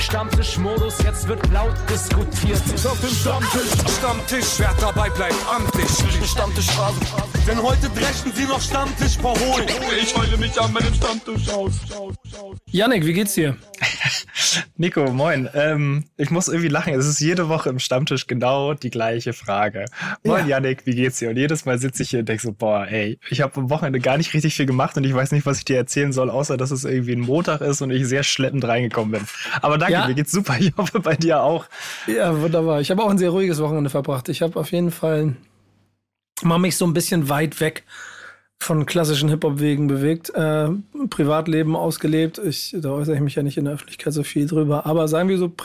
Stammtischmodus, jetzt wird laut diskutiert. Auf dem Stammtisch, wer dabei bleibt, amtlich. Stammtischphase, denn heute brechen sie noch Stammtisch verholen. Ich heule mich an meinem Stammtisch aus. Yannick, wie geht's dir? Nico, moin. Ich muss irgendwie lachen. Es ist jede Woche im Stammtisch genau die gleiche Frage. Moin, ja. Yannick, wie geht's dir? Und jedes Mal sitze ich hier und denke so, boah, ey, ich habe am Wochenende gar nicht richtig viel gemacht und ich weiß nicht, was ich dir erzählen soll, außer dass es irgendwie ein Montag ist und ich sehr schleppend reingekommen bin. Aber danke, mir geht's super. Ich hoffe, bei dir auch. Ja, wunderbar. Ich habe auch ein sehr ruhiges Wochenende verbracht. Ich habe auf jeden Fall mal mich so ein bisschen weit weg von klassischen Hip-Hop-Wegen bewegt, Privatleben ausgelebt. Da äußere ich mich ja nicht in der Öffentlichkeit so viel drüber. Aber sagen wir so,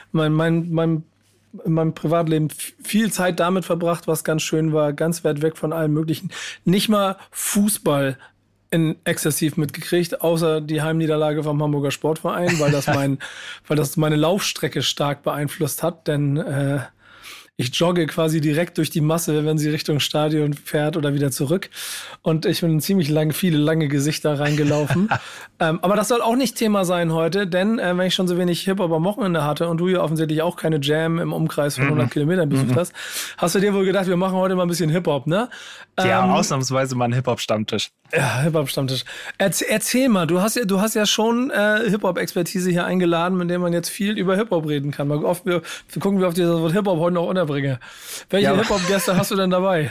in meinem Privatleben viel Zeit damit verbracht, was ganz schön war, ganz weit weg von allem Möglichen. Nicht mal Fußball exzessiv mitgekriegt, außer die Heimniederlage vom Hamburger Sportverein, weil das meine Laufstrecke stark beeinflusst hat, denn ich jogge quasi direkt durch die Masse, wenn sie Richtung Stadion fährt oder wieder zurück. Und ich bin ziemlich viele lange Gesichter reingelaufen. Aber das soll auch nicht Thema sein heute, denn wenn ich schon so wenig Hip-Hop am Wochenende hatte und du ja offensichtlich auch keine Jam im Umkreis von 100 Kilometern besucht hast du dir wohl gedacht, wir machen heute mal ein bisschen Hip-Hop, ne? Ja, ausnahmsweise mal ein Hip-Hop-Stammtisch. Ja, Hip-Hop-Stammtisch. Erzähl mal, du hast ja schon Hip-Hop-Expertise hier eingeladen, mit dem man jetzt viel über Hip-Hop reden kann. Mal wir gucken, wie oft dieses Wort Hip-Hop heute noch unterbringe. Welche Hip-Hop-Gäste hast du denn dabei?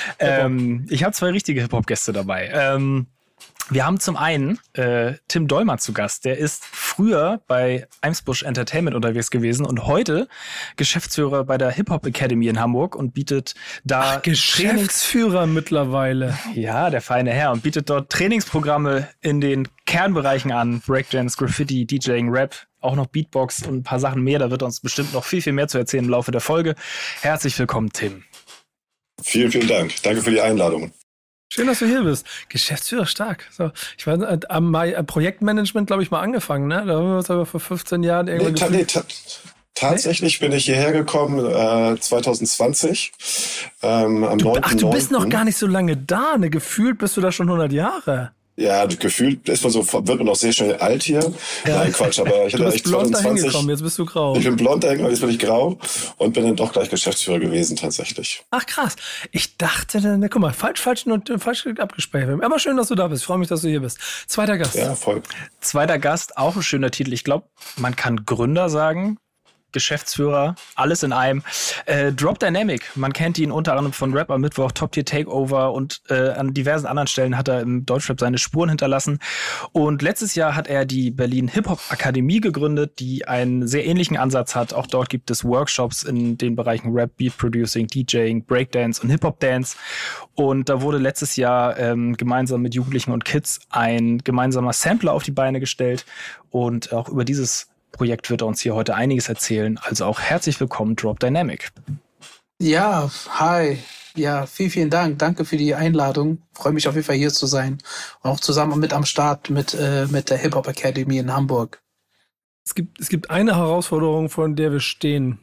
Ich habe 2 richtige Hip-Hop-Gäste dabei. Wir haben zum einen Tim Dolmer zu Gast. Der ist früher bei Eimsbusch Entertainment unterwegs gewesen und heute Geschäftsführer bei der Hip-Hop Academy in Hamburg und bietet da Geschäftsführer mittlerweile. Ja, der feine Herr, und bietet dort Trainingsprogramme in den Kernbereichen an. Breakdance, Graffiti, DJing, Rap, auch noch Beatbox und ein paar Sachen mehr. Da wird uns bestimmt noch viel, viel mehr zu erzählen im Laufe der Folge. Herzlich willkommen, Tim. Vielen, vielen Dank. Danke für die Einladung. Schön, dass du hier bist. Geschäftsführer, stark. So, ich war am Projektmanagement, glaube ich, mal angefangen, ne? Da haben wir uns aber vor 15 Jahren irgendwann Tatsächlich bin ich hierher gekommen 2020. Am 9.9. Ach, du bist noch gar nicht so lange da, ne? Gefühlt bist du da schon 100 Jahre. Ja, gefühlt ist man so, wird man auch sehr schnell alt hier. Ja. Nein, Quatsch, aber ich hatte echt 2020. Jetzt bist du grau. Ich bin blond dahin gekommen, jetzt bin ich grau und bin dann doch gleich Geschäftsführer gewesen, tatsächlich. Ach, krass. Ich dachte dann, guck mal, falsch abgespeichert. Aber schön, dass du da bist. Ich freue mich, dass du hier bist. Zweiter Gast. Ja, voll. Zweiter Gast, auch ein schöner Titel. Ich glaube, man kann Gründer sagen. Geschäftsführer, alles in einem. Drop Dynamic, man kennt ihn unter anderem von Rap am Mittwoch, Top Tier Takeover und an diversen anderen Stellen hat er im Deutschrap seine Spuren hinterlassen. Und letztes Jahr hat er die Berlin Hip-Hop Akademie gegründet, die einen sehr ähnlichen Ansatz hat. Auch dort gibt es Workshops in den Bereichen Rap, Beat Producing, DJing, Breakdance und Hip-Hop Dance. Und da wurde letztes Jahr gemeinsam mit Jugendlichen und Kids ein gemeinsamer Sampler auf die Beine gestellt. Und auch über dieses Projekt wird er uns hier heute einiges erzählen. Also auch herzlich willkommen, Drop Dynamic. Ja, hi. Ja, vielen Dank. Danke für die Einladung. Freue mich auf jeden Fall hier zu sein. Und auch zusammen mit am Start mit der Hip-Hop Academy in Hamburg. Es gibt eine Herausforderung, vor der wir stehen.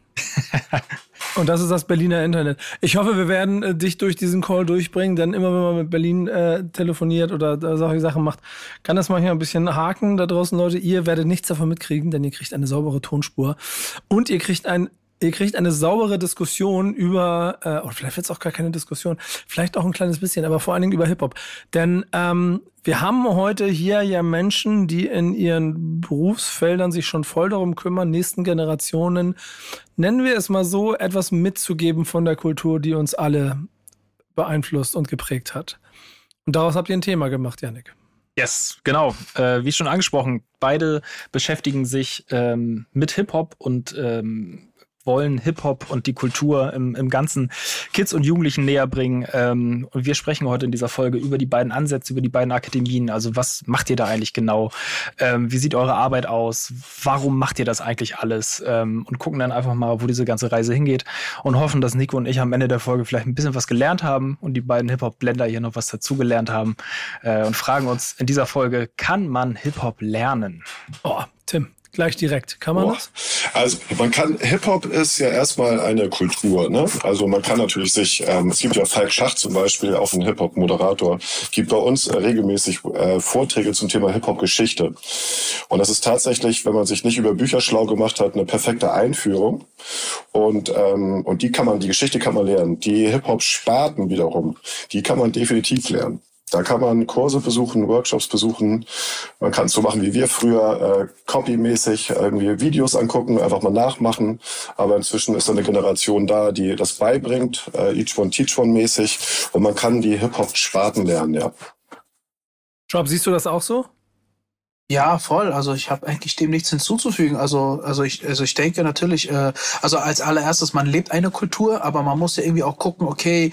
Und das ist das Berliner Internet. Ich hoffe, wir werden dich durch diesen Call durchbringen, denn immer wenn man mit Berlin telefoniert oder solche Sachen macht, kann das manchmal ein bisschen haken da draußen, Leute. Ihr werdet nichts davon mitkriegen, denn ihr kriegt eine saubere Tonspur und ihr kriegt eine saubere Diskussion über, oder vielleicht wird es auch gar keine Diskussion, vielleicht auch ein kleines bisschen, aber vor allen Dingen über Hip-Hop. Denn wir haben heute hier ja Menschen, die in ihren Berufsfeldern sich schon voll darum kümmern, nächsten Generationen, nennen wir es mal so, etwas mitzugeben von der Kultur, die uns alle beeinflusst und geprägt hat. Und daraus habt ihr ein Thema gemacht, Yannick. Yes, genau. Wie schon angesprochen, beide beschäftigen sich mit Hip-Hop und wollen Hip-Hop und die Kultur im Ganzen Kids und Jugendlichen näher bringen. Und wir sprechen heute in dieser Folge über die beiden Ansätze, über die beiden Akademien. Also was macht ihr da eigentlich genau? Wie sieht eure Arbeit aus? Warum macht ihr das eigentlich alles? Und gucken dann einfach mal, wo diese ganze Reise hingeht und hoffen, dass Nico und ich am Ende der Folge vielleicht ein bisschen was gelernt haben und die beiden Hip-Hop-Blender hier noch was dazugelernt haben und fragen uns in dieser Folge, kann man Hip-Hop lernen? Oh, Tim. Gleich direkt. Kann man das? Also Hip-Hop ist ja erstmal eine Kultur, ne? Also man kann natürlich es gibt ja Falk Schacht zum Beispiel, auch ein Hip-Hop-Moderator, gibt bei uns regelmäßig Vorträge zum Thema Hip-Hop-Geschichte. Und das ist tatsächlich, wenn man sich nicht über Bücher schlau gemacht hat, eine perfekte Einführung. Und die Geschichte kann man lernen. Die Hip-Hop-Sparten wiederum, die kann man definitiv lernen. Da kann man Kurse besuchen, Workshops besuchen. Man kann es so machen wie wir früher, copymäßig irgendwie Videos angucken, einfach mal nachmachen. Aber inzwischen ist da eine Generation da, die das beibringt, each one teach one mäßig. Und man kann die Hip-Hop-Sparten lernen, ja. Job, siehst du das auch so? Ja, voll. Also ich habe eigentlich dem nichts hinzuzufügen. Also ich denke natürlich, also als allererstes, man lebt eine Kultur, aber man muss ja irgendwie auch gucken, okay,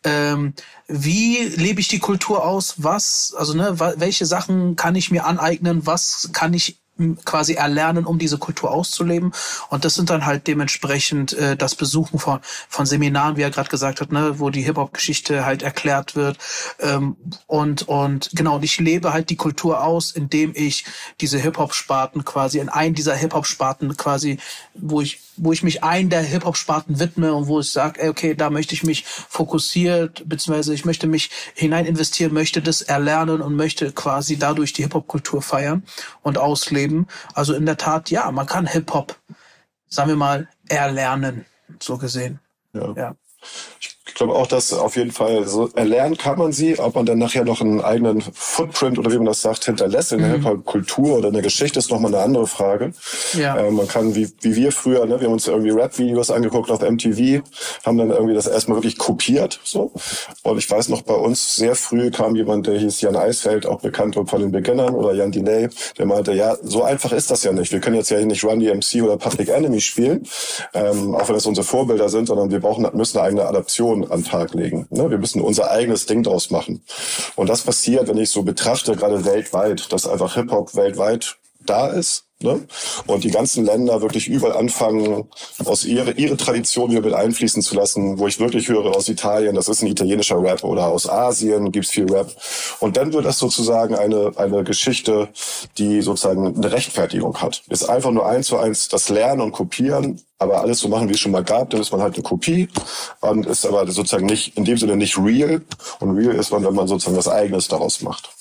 wie lebe ich die Kultur aus? Welche Sachen kann ich mir aneignen? Was kann ich quasi erlernen, um diese Kultur auszuleben? Und das sind dann halt dementsprechend das Besuchen von Seminaren, wie er gerade gesagt hat, ne, wo die Hip-Hop-Geschichte halt erklärt wird. Und ich lebe halt die Kultur aus, indem ich diese Hip-Hop-Sparten quasi in einen dieser Hip-Hop-Sparten quasi, wo ich mich einen der Hip-Hop-Sparten widme und wo ich sage, okay, da möchte ich mich fokussiert, beziehungsweise ich möchte mich hinein investieren, möchte das erlernen und möchte quasi dadurch die Hip-Hop-Kultur feiern und ausleben. Also in der Tat, ja, man kann Hip-Hop, sagen wir mal, erlernen, so gesehen. Ja. Ich glaube auch, dass auf jeden Fall so erlernen kann man sie, ob man dann nachher noch einen eigenen Footprint oder wie man das sagt, hinterlässt in der Hip-Hop-Kultur oder in der Geschichte, ist nochmal eine andere Frage. Ja. Man kann, wie wir früher, ne, wir haben uns irgendwie Rap-Videos angeguckt auf MTV, haben dann irgendwie das erstmal wirklich kopiert, so. Und ich weiß noch, bei uns sehr früh kam jemand, der hieß Jan Eisfeld, auch bekannt von den Beginnern, oder Jan Delay, der meinte, ja, so einfach ist das ja nicht. Wir können jetzt ja hier nicht Run DMC oder Public Enemy spielen, auch wenn das unsere Vorbilder sind, sondern wir müssen eine eigene Adaption an den Tag legen. Ne? Wir müssen unser eigenes Ding draus machen. Und das passiert, wenn ich so betrachte, gerade weltweit, dass einfach Hip-Hop weltweit da ist. Ne? Und die ganzen Länder wirklich überall anfangen, aus ihre Tradition wieder mit einfließen zu lassen, wo ich wirklich höre, aus Italien, das ist ein italienischer Rap, oder aus Asien gibt's viel Rap. Und dann wird das sozusagen eine Geschichte, die sozusagen eine Rechtfertigung hat. Ist einfach nur 1:1 das Lernen und Kopieren, aber alles so machen, wie es schon mal gab, dann ist man halt eine Kopie und ist aber sozusagen nicht, in dem Sinne nicht real. Und real ist man, wenn man sozusagen was Eigenes daraus macht.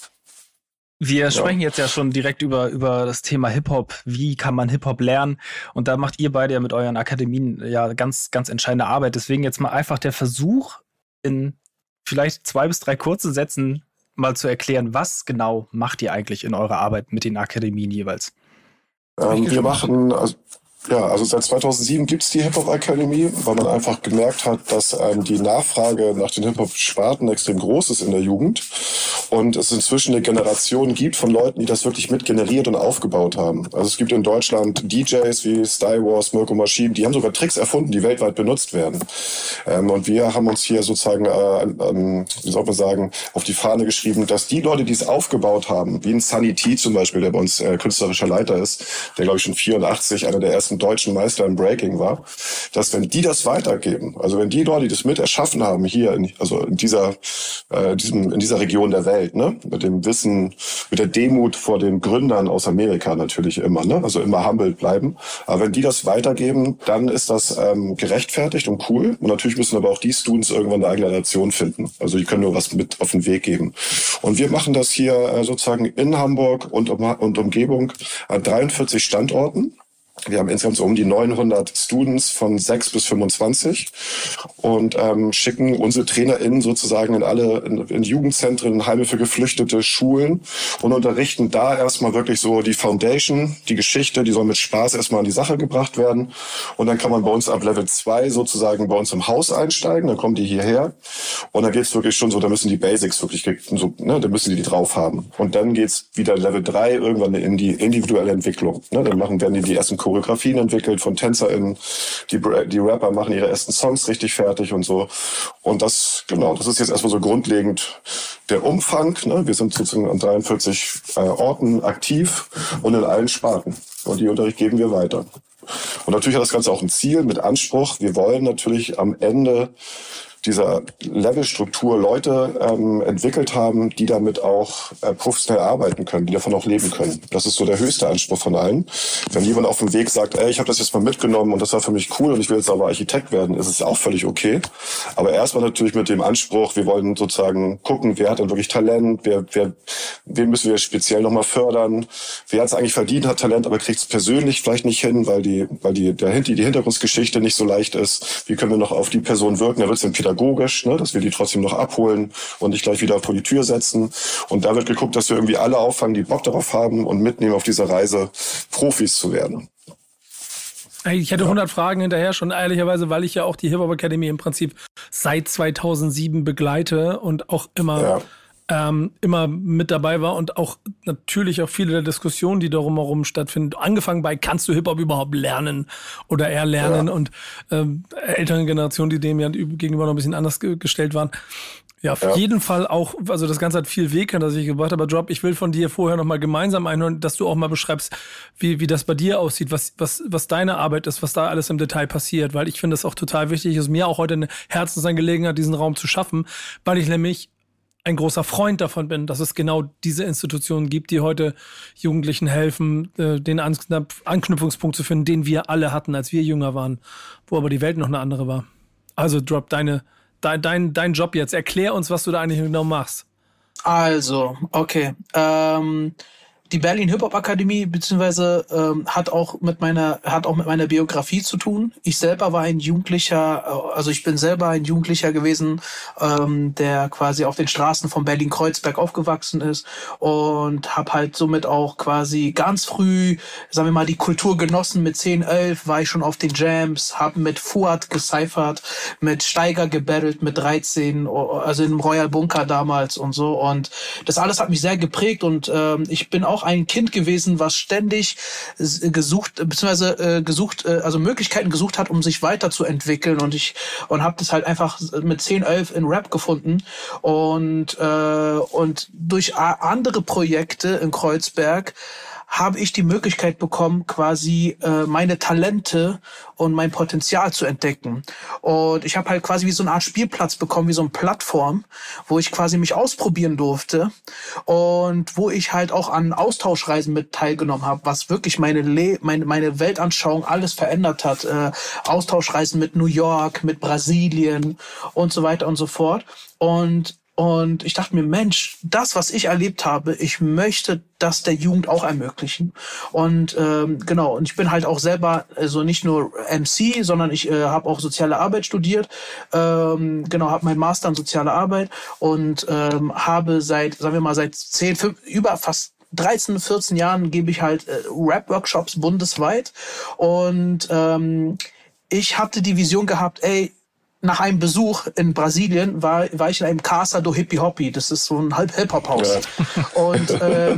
Wir sprechen jetzt ja schon direkt über das Thema Hip-Hop. Wie kann man Hip-Hop lernen? Und da macht ihr beide ja mit euren Akademien ja ganz, ganz entscheidende Arbeit. Deswegen jetzt mal einfach der Versuch, in vielleicht 2 bis 3 kurzen Sätzen mal zu erklären, was genau macht ihr eigentlich in eurer Arbeit mit den Akademien jeweils? Wir machen, also seit 2007 gibt's die Hip-Hop-Akademie, weil man einfach gemerkt hat, dass die Nachfrage nach den Hip-Hop-Sparten extrem groß ist in der Jugend und es inzwischen eine Generation gibt von Leuten, die das wirklich mit generiert und aufgebaut haben. Also es gibt in Deutschland DJs wie Sty Wars, Mirko Machine, die haben sogar Tricks erfunden, die weltweit benutzt werden. Und wir haben uns hier sozusagen, wie soll man sagen, auf die Fahne geschrieben, dass die Leute, die es aufgebaut haben, wie ein Sunny T zum Beispiel, der bei uns künstlerischer Leiter ist, der glaube ich schon 84 einer der ersten deutschen Meister im Breaking war, dass wenn die das weitergeben, also wenn die Leute, die das mit erschaffen haben, hier in dieser Region der Welt, ne, mit dem Wissen, mit der Demut vor den Gründern aus Amerika natürlich immer, ne, also immer humble bleiben, aber wenn die das weitergeben, dann ist das gerechtfertigt und cool und natürlich müssen aber auch die Students irgendwann eine eigene Nation finden, also die können nur was mit auf den Weg geben und wir machen das hier sozusagen in Hamburg und Umgebung an 43 Standorten. Wir haben insgesamt so um die 900 Students von 6 bis 25 und schicken unsere TrainerInnen sozusagen in Jugendzentren, Heime für Geflüchtete, Schulen und unterrichten da erstmal wirklich so die Foundation, die Geschichte, die soll mit Spaß erstmal an die Sache gebracht werden und dann kann man bei uns ab Level 2 sozusagen bei uns im Haus einsteigen, dann kommen die hierher und dann geht's wirklich schon so, da müssen die Basics wirklich so, ne, da müssen die drauf haben und dann geht's wieder Level 3 irgendwann in die individuelle Entwicklung, ne, dann werden die ersten Choreografien entwickelt von TänzerInnen, die Rapper machen ihre ersten Songs richtig fertig und so. Und das ist jetzt erstmal so grundlegend der Umfang. Ne? Wir sind sozusagen an 43 Orten aktiv und in allen Sparten. Und die Unterricht geben wir weiter. Und natürlich hat das Ganze auch ein Ziel mit Anspruch. Wir wollen natürlich am Ende dieser Levelstruktur Leute entwickelt haben, die damit auch professionell arbeiten können, die davon auch leben können. Das ist so der höchste Anspruch von allen. Wenn jemand auf dem Weg sagt, ey, ich habe das jetzt mal mitgenommen und das war für mich cool und ich will jetzt aber Architekt werden, ist es auch völlig okay. Aber erstmal natürlich mit dem Anspruch, wir wollen sozusagen gucken, wer hat denn wirklich Talent, wen müssen wir speziell nochmal fördern, wer hat es eigentlich verdient, hat Talent, aber kriegt es persönlich vielleicht nicht hin, weil die Hintergrundgeschichte nicht so leicht ist. Wie können wir noch auf die Person wirken? Da wird es dann pädagogisch, ne, dass wir die trotzdem noch abholen und nicht gleich wieder vor die Tür setzen. Und da wird geguckt, dass wir irgendwie alle auffangen, die Bock darauf haben und mitnehmen auf dieser Reise, Profis zu werden. Ich hätte 100 Fragen hinterher schon, ehrlicherweise, weil ich ja auch die Hip Hop Academy im Prinzip seit 2007 begleite und auch immer mit dabei war und auch natürlich auch viele der Diskussionen, die darum herum stattfinden. Angefangen bei, kannst du Hip-Hop überhaupt lernen oder erlernen? Und älteren Generationen, die dem ja gegenüber noch ein bisschen anders gestellt waren. Ja, auf jeden Fall auch, also das Ganze hat viel Weg, das ich gebracht, aber Drop, ich will von dir vorher nochmal gemeinsam einhören, dass du auch mal beschreibst, wie das bei dir aussieht, was deine Arbeit ist, was da alles im Detail passiert, weil ich finde das auch total wichtig, ist mir auch heute eine Herzensangelegenheit, diesen Raum zu schaffen, weil ich nämlich ein großer Freund davon bin, dass es genau diese Institutionen gibt, die heute Jugendlichen helfen, den Anknüpfungspunkt zu finden, den wir alle hatten, als wir jünger waren, wo aber die Welt noch eine andere war. Also Drop, dein Job jetzt. Erklär uns, was du da eigentlich genau machst. Also, okay. Die Berlin Hip Hop Akademie beziehungsweise hat auch mit meiner Biografie zu tun. Ich selber war ein Jugendlicher, also ich bin selber ein Jugendlicher gewesen, der quasi auf den Straßen von Berlin-Kreuzberg aufgewachsen ist und habe halt somit auch quasi ganz früh, sagen wir mal, die Kultur genossen. Mit 10, 11 war ich schon auf den Jams, habe mit Fuad gecyphert, mit Steiger gebattelt, mit 13, also im Royal Bunker damals und so. Und das alles hat mich sehr geprägt und ich bin auch ein Kind gewesen, was ständig also Möglichkeiten gesucht hat, um sich weiterzuentwickeln und habe das halt einfach mit 10, 11 in Rap gefunden und durch andere Projekte in Kreuzberg habe ich die Möglichkeit bekommen, quasi meine Talente und mein Potenzial zu entdecken. Und ich habe halt quasi wie so eine Art Spielplatz bekommen, wie so eine Plattform, wo ich quasi mich ausprobieren durfte und wo ich halt auch an Austauschreisen mit teilgenommen habe, was wirklich meine Weltanschauung alles verändert hat. Austauschreisen mit New York, mit Brasilien und so weiter und so fort. Und ich dachte mir, Mensch, das, was ich erlebt habe, ich möchte das der Jugend auch ermöglichen. Und genau, und ich bin halt auch selber also nicht nur MC, sondern ich habe auch soziale Arbeit studiert. Genau, habe meinen Master in soziale Arbeit und habe seit 13, 14 Jahren gebe ich halt Rap-Workshops bundesweit. Und ich hatte die Vision gehabt, nach einem Besuch in Brasilien war ich in einem Casa do Hippie Hoppy. Das ist so ein Hip-Hop-Haus. Ja. Und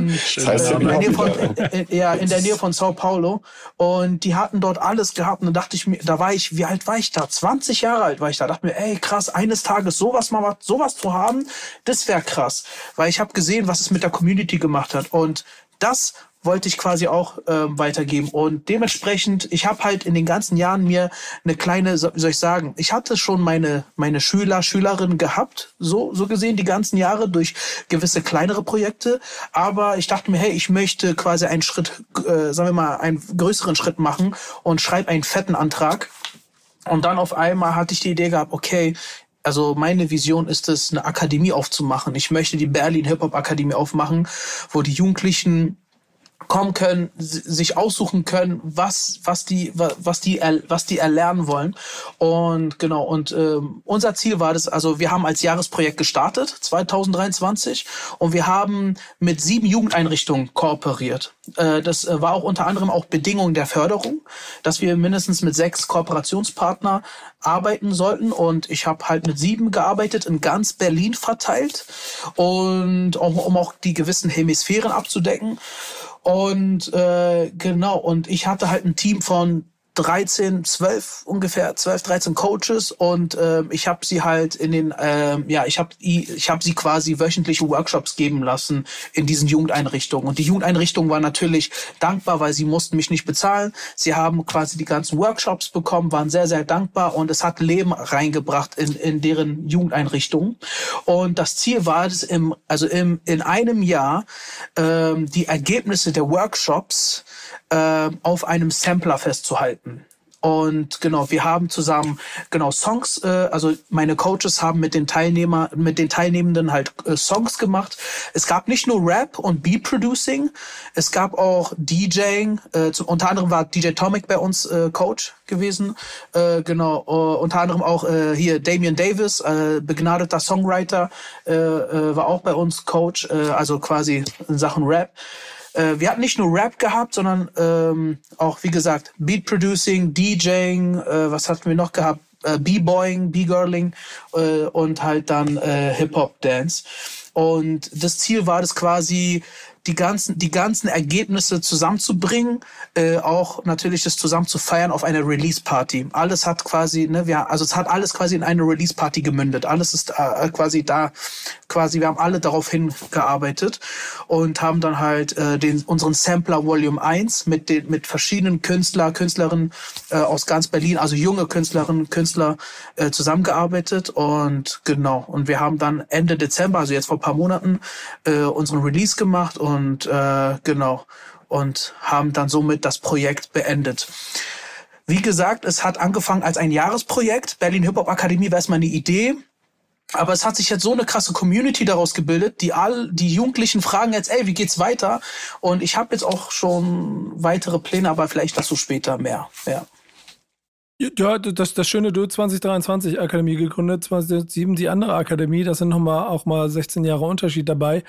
in der Nähe von Sao Paulo. Und die hatten dort alles gehabt. Und dann dachte ich mir, wie alt war ich da? 20 Jahre alt war ich da. Dachte mir, krass, eines Tages sowas zu haben, das wäre krass. Weil ich habe gesehen, was es mit der Community gemacht hat. Und das wollte ich quasi auch weitergeben. Und dementsprechend, ich habe halt in den ganzen Jahren mir eine kleine, wie soll ich sagen, ich hatte schon meine Schülerinnen gehabt, so gesehen, die ganzen Jahre durch gewisse kleinere Projekte. Aber ich dachte mir, ich möchte quasi einen Schritt, einen größeren Schritt machen und schreibe einen fetten Antrag. Und dann auf einmal hatte ich die Idee gehabt, also meine Vision ist es, eine Akademie aufzumachen. Ich möchte die Berlin Hip Hop Akademie aufmachen, wo die Jugendlichen kommen können, sich aussuchen können, was die erlernen wollen. Und genau, und unser Ziel war das, also wir haben als Jahresprojekt gestartet, 2023, und wir haben mit 7 Jugendeinrichtungen kooperiert. Das war auch unter anderem auch Bedingung der Förderung, dass wir mindestens mit 6 Kooperationspartner arbeiten sollten, und ich habe halt mit 7 gearbeitet, in ganz Berlin verteilt, und um auch die gewissen Hemisphären abzudecken. Und genau, und ich hatte halt ein Team von ungefähr 12, 13 Coaches und ich habe sie halt ich habe sie quasi wöchentliche Workshops geben lassen in diesen Jugendeinrichtungen. Und die Jugendeinrichtung war natürlich dankbar, weil sie mussten mich nicht bezahlen. Sie haben quasi die ganzen Workshops bekommen, waren sehr, sehr dankbar und es hat Leben reingebracht in deren Jugendeinrichtungen. Und das Ziel war es, in einem Jahr die Ergebnisse der Workshops auf einem Sampler festzuhalten. Und genau, wir haben zusammen Songs, also meine Coaches haben mit den Teilnehmenden halt Songs gemacht. Es gab nicht nur Rap und Beat Producing, es gab auch DJing. Unter anderem war DJ Tomic bei uns Coach gewesen. Unter anderem auch hier Damian Davis, begnadeter Songwriter, war auch bei uns Coach, also quasi in Sachen Rap. Wir hatten nicht nur Rap gehabt, sondern auch, wie gesagt, Beat Producing, DJing, was hatten wir noch gehabt? B-Boying, B-Girling und halt dann Hip-Hop-Dance. Und das Ziel war das quasi, die ganzen Ergebnisse zusammenzubringen, auch natürlich das zusammen zu feiern auf einer Release-Party. Alles hat quasi, es hat alles quasi in eine Release-Party gemündet. Alles ist quasi, wir haben alle darauf hingearbeitet und haben dann halt unseren Sampler Volume 1 mit verschiedenen Künstlerinnen aus ganz Berlin, also junge Künstlerinnen und Künstler zusammengearbeitet und wir haben dann Ende Dezember, also jetzt vor ein paar Monaten, unseren Release gemacht und haben dann somit das Projekt beendet. Wie gesagt, es hat angefangen als ein Jahresprojekt. Berlin Hip Hop Akademie war erstmal eine Idee. Aber es hat sich jetzt so eine krasse Community daraus gebildet, die Jugendlichen fragen jetzt, wie geht's weiter? Und ich habe jetzt auch schon weitere Pläne, aber vielleicht dazu später mehr. Ja, das schöne Du 2023 Akademie gegründet, 2007 die andere Akademie, das sind auch mal 16 Jahre Unterschied dabei.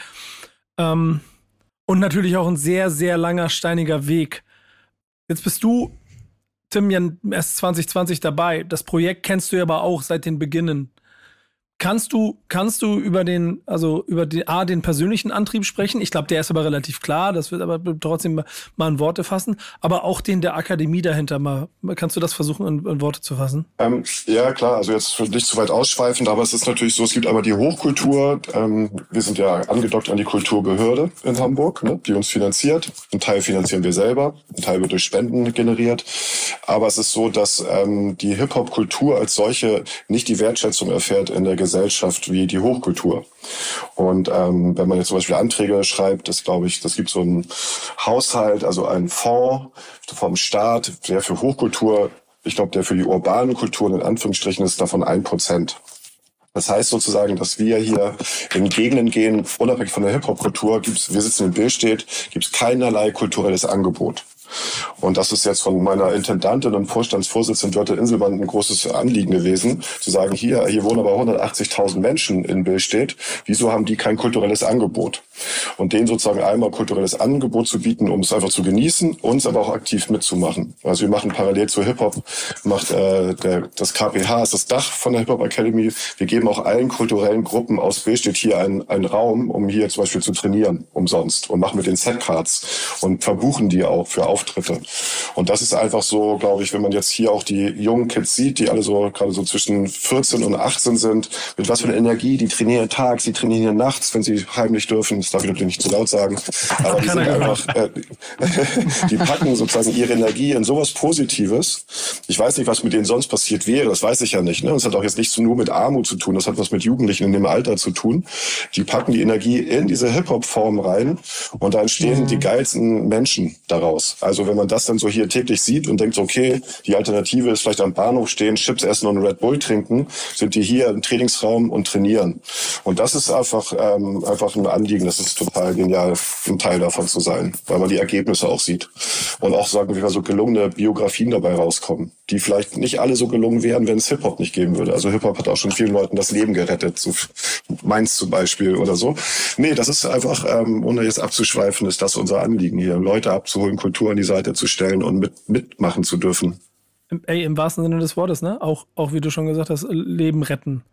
Und natürlich auch ein sehr, sehr langer, steiniger Weg. Jetzt bist du, Tim, ja erst 2020 dabei. Das Projekt kennst du ja aber auch seit den Beginnen. Kannst du über den persönlichen Antrieb sprechen? Ich glaube, der ist aber relativ klar. Das wird aber trotzdem mal in Worte fassen. Aber auch den der Akademie dahinter mal. Kannst du das versuchen, in Worte zu fassen? Ja, klar. Also jetzt nicht zu weit ausschweifend, aber es ist natürlich so, es gibt einmal die Hochkultur. Wir sind ja angedockt an die Kulturbehörde in Hamburg, ne, die uns finanziert. Ein Teil finanzieren wir selber, ein Teil wird durch Spenden generiert. Aber es ist so, dass die Hip-Hop-Kultur als solche nicht die Wertschätzung erfährt in der Gesellschaft wie die Hochkultur. Und wenn man jetzt zum Beispiel Anträge schreibt, das gibt so einen Haushalt, also einen Fonds vom Staat, der für Hochkultur, ich glaube, der für die urbanen Kulturen in Anführungsstrichen ist davon 1%. Das heißt sozusagen, dass wir hier in Gegenden gehen, unabhängig von der Hip-Hop-Kultur, wir sitzen in Billstedt, gibt es keinerlei kulturelles Angebot. Und das ist jetzt von meiner Intendantin und Vorstandsvorsitzenden Dörte Inselmann ein großes Anliegen gewesen, zu sagen, hier wohnen aber 180.000 Menschen in Billstedt, wieso haben die kein kulturelles Angebot? Und denen sozusagen einmal kulturelles Angebot zu bieten, um es einfach zu genießen, uns aber auch aktiv mitzumachen. Also wir machen parallel zu Hip-Hop, das KPH ist das Dach von der Hip-Hop Academy. Wir geben auch allen kulturellen Gruppen aus Billstedt hier einen Raum, um hier zum Beispiel zu trainieren, umsonst, und machen mit den Setcards und verbuchen die auch für Auftritte. Und das ist einfach so, glaube ich, wenn man jetzt hier auch die jungen Kids sieht, die alle so gerade so zwischen 14 und 18 sind, mit was für einer Energie, die trainieren tags, die trainieren nachts, wenn sie heimlich dürfen. Das darf ich natürlich nicht zu laut sagen. Aber die sind einfach, die packen sozusagen ihre Energie in sowas Positives. Ich weiß nicht, was mit denen sonst passiert wäre. Das weiß ich ja nicht. Ne? Das hat auch jetzt nichts nur mit Armut zu tun. Das hat was mit Jugendlichen in dem Alter zu tun. Die packen die Energie in diese Hip-Hop-Form rein und da entstehen die geilsten Menschen daraus. Also wenn man das dann so hier täglich sieht und denkt, okay, die Alternative ist vielleicht am Bahnhof stehen, Chips essen und Red Bull trinken, sind die hier im Trainingsraum und trainieren. Und das ist einfach ein Anliegen. Das ist total genial, ein Teil davon zu sein, weil man die Ergebnisse auch sieht. Und auch, sagen wir mal, so gelungene Biografien dabei rauskommen, die vielleicht nicht alle so gelungen wären, wenn es Hip-Hop nicht geben würde. Also Hip-Hop hat auch schon vielen Leuten das Leben gerettet, so meins zum Beispiel oder so. Nee, das ist einfach, ohne jetzt abzuschweifen, ist das unser Anliegen hier, Leute abzuholen, Kultur an die Seite zu stellen und mitmachen zu dürfen. Im wahrsten Sinne des Wortes, ne? Auch wie du schon gesagt hast, Leben retten.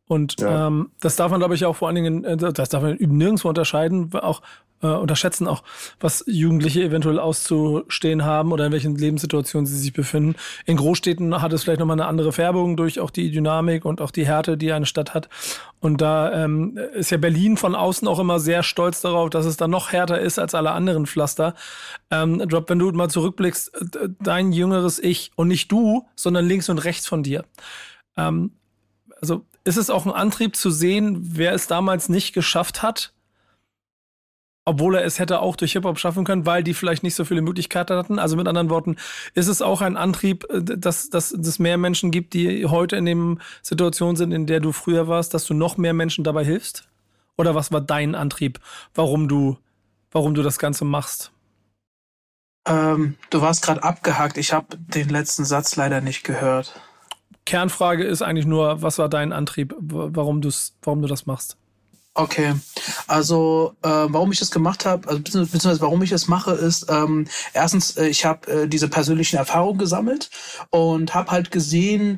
Und das darf man, glaube ich, auch vor allen Dingen, das darf man nirgendwo unterschätzen, auch was Jugendliche eventuell auszustehen haben oder in welchen Lebenssituationen sie sich befinden. In Großstädten hat es vielleicht nochmal eine andere Färbung durch auch die Dynamik und auch die Härte, die eine Stadt hat. Und da ist ja Berlin von außen auch immer sehr stolz darauf, dass es da noch härter ist als alle anderen Pflaster. Drop, wenn du mal zurückblickst, dein jüngeres Ich und nicht du, sondern links und rechts von dir. Also ist es auch ein Antrieb zu sehen, wer es damals nicht geschafft hat, obwohl er es hätte auch durch Hip-Hop schaffen können, weil die vielleicht nicht so viele Möglichkeiten hatten? Also mit anderen Worten, ist es auch ein Antrieb, dass es mehr Menschen gibt, die heute in dem Situation sind, in der du früher warst, dass du noch mehr Menschen dabei hilfst? Oder was war dein Antrieb, warum du das Ganze machst? Du warst gerade abgehakt. Ich habe den letzten Satz leider nicht gehört. Kernfrage ist eigentlich nur, was war dein Antrieb, warum du das machst? Okay, also warum ich das gemacht habe, also beziehungsweise warum ich es mache, ist erstens, ich habe diese persönlichen Erfahrungen gesammelt und habe halt gesehen,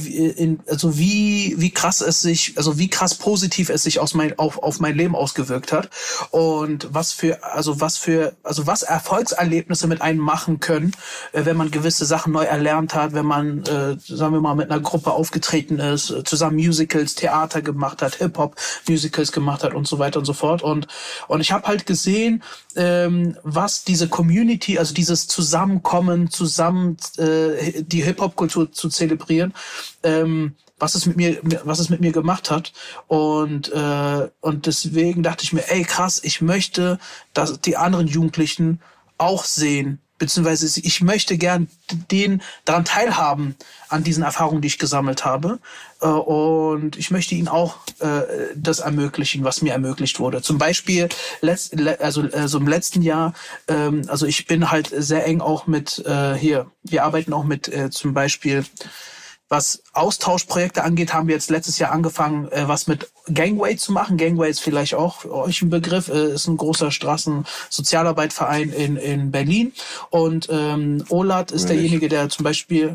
wie krass positiv es sich auf mein Leben ausgewirkt hat und was Erfolgserlebnisse mit einem machen können, wenn man gewisse Sachen neu erlernt hat, wenn man, sagen wir mal, mit einer Gruppe aufgetreten ist, zusammen Musicals, Theater gemacht hat, Hip-Hop-Musicals gemacht hat und so weiter und so fort. Und ich habe halt gesehen, was diese Community, also dieses Zusammenkommen, die Hip-Hop-Kultur zu zelebrieren, was es mit mir gemacht hat. Und deswegen dachte ich mir, ey krass, ich möchte, dass die anderen Jugendlichen auch sehen, beziehungsweise ich möchte gern denen daran teilhaben, an diesen Erfahrungen, die ich gesammelt habe. Und ich möchte ihnen auch das ermöglichen, was mir ermöglicht wurde. Zum Beispiel, im letzten Jahr, also ich bin halt sehr eng auch mit, wir arbeiten auch mit zum Beispiel, was Austauschprojekte angeht, haben wir jetzt letztes Jahr angefangen, was mit Gangway zu machen. Gangway ist vielleicht auch euch ein Begriff, ist ein großer Straßensozialarbeitverein in Berlin. Und Olat ist derjenige, der zum Beispiel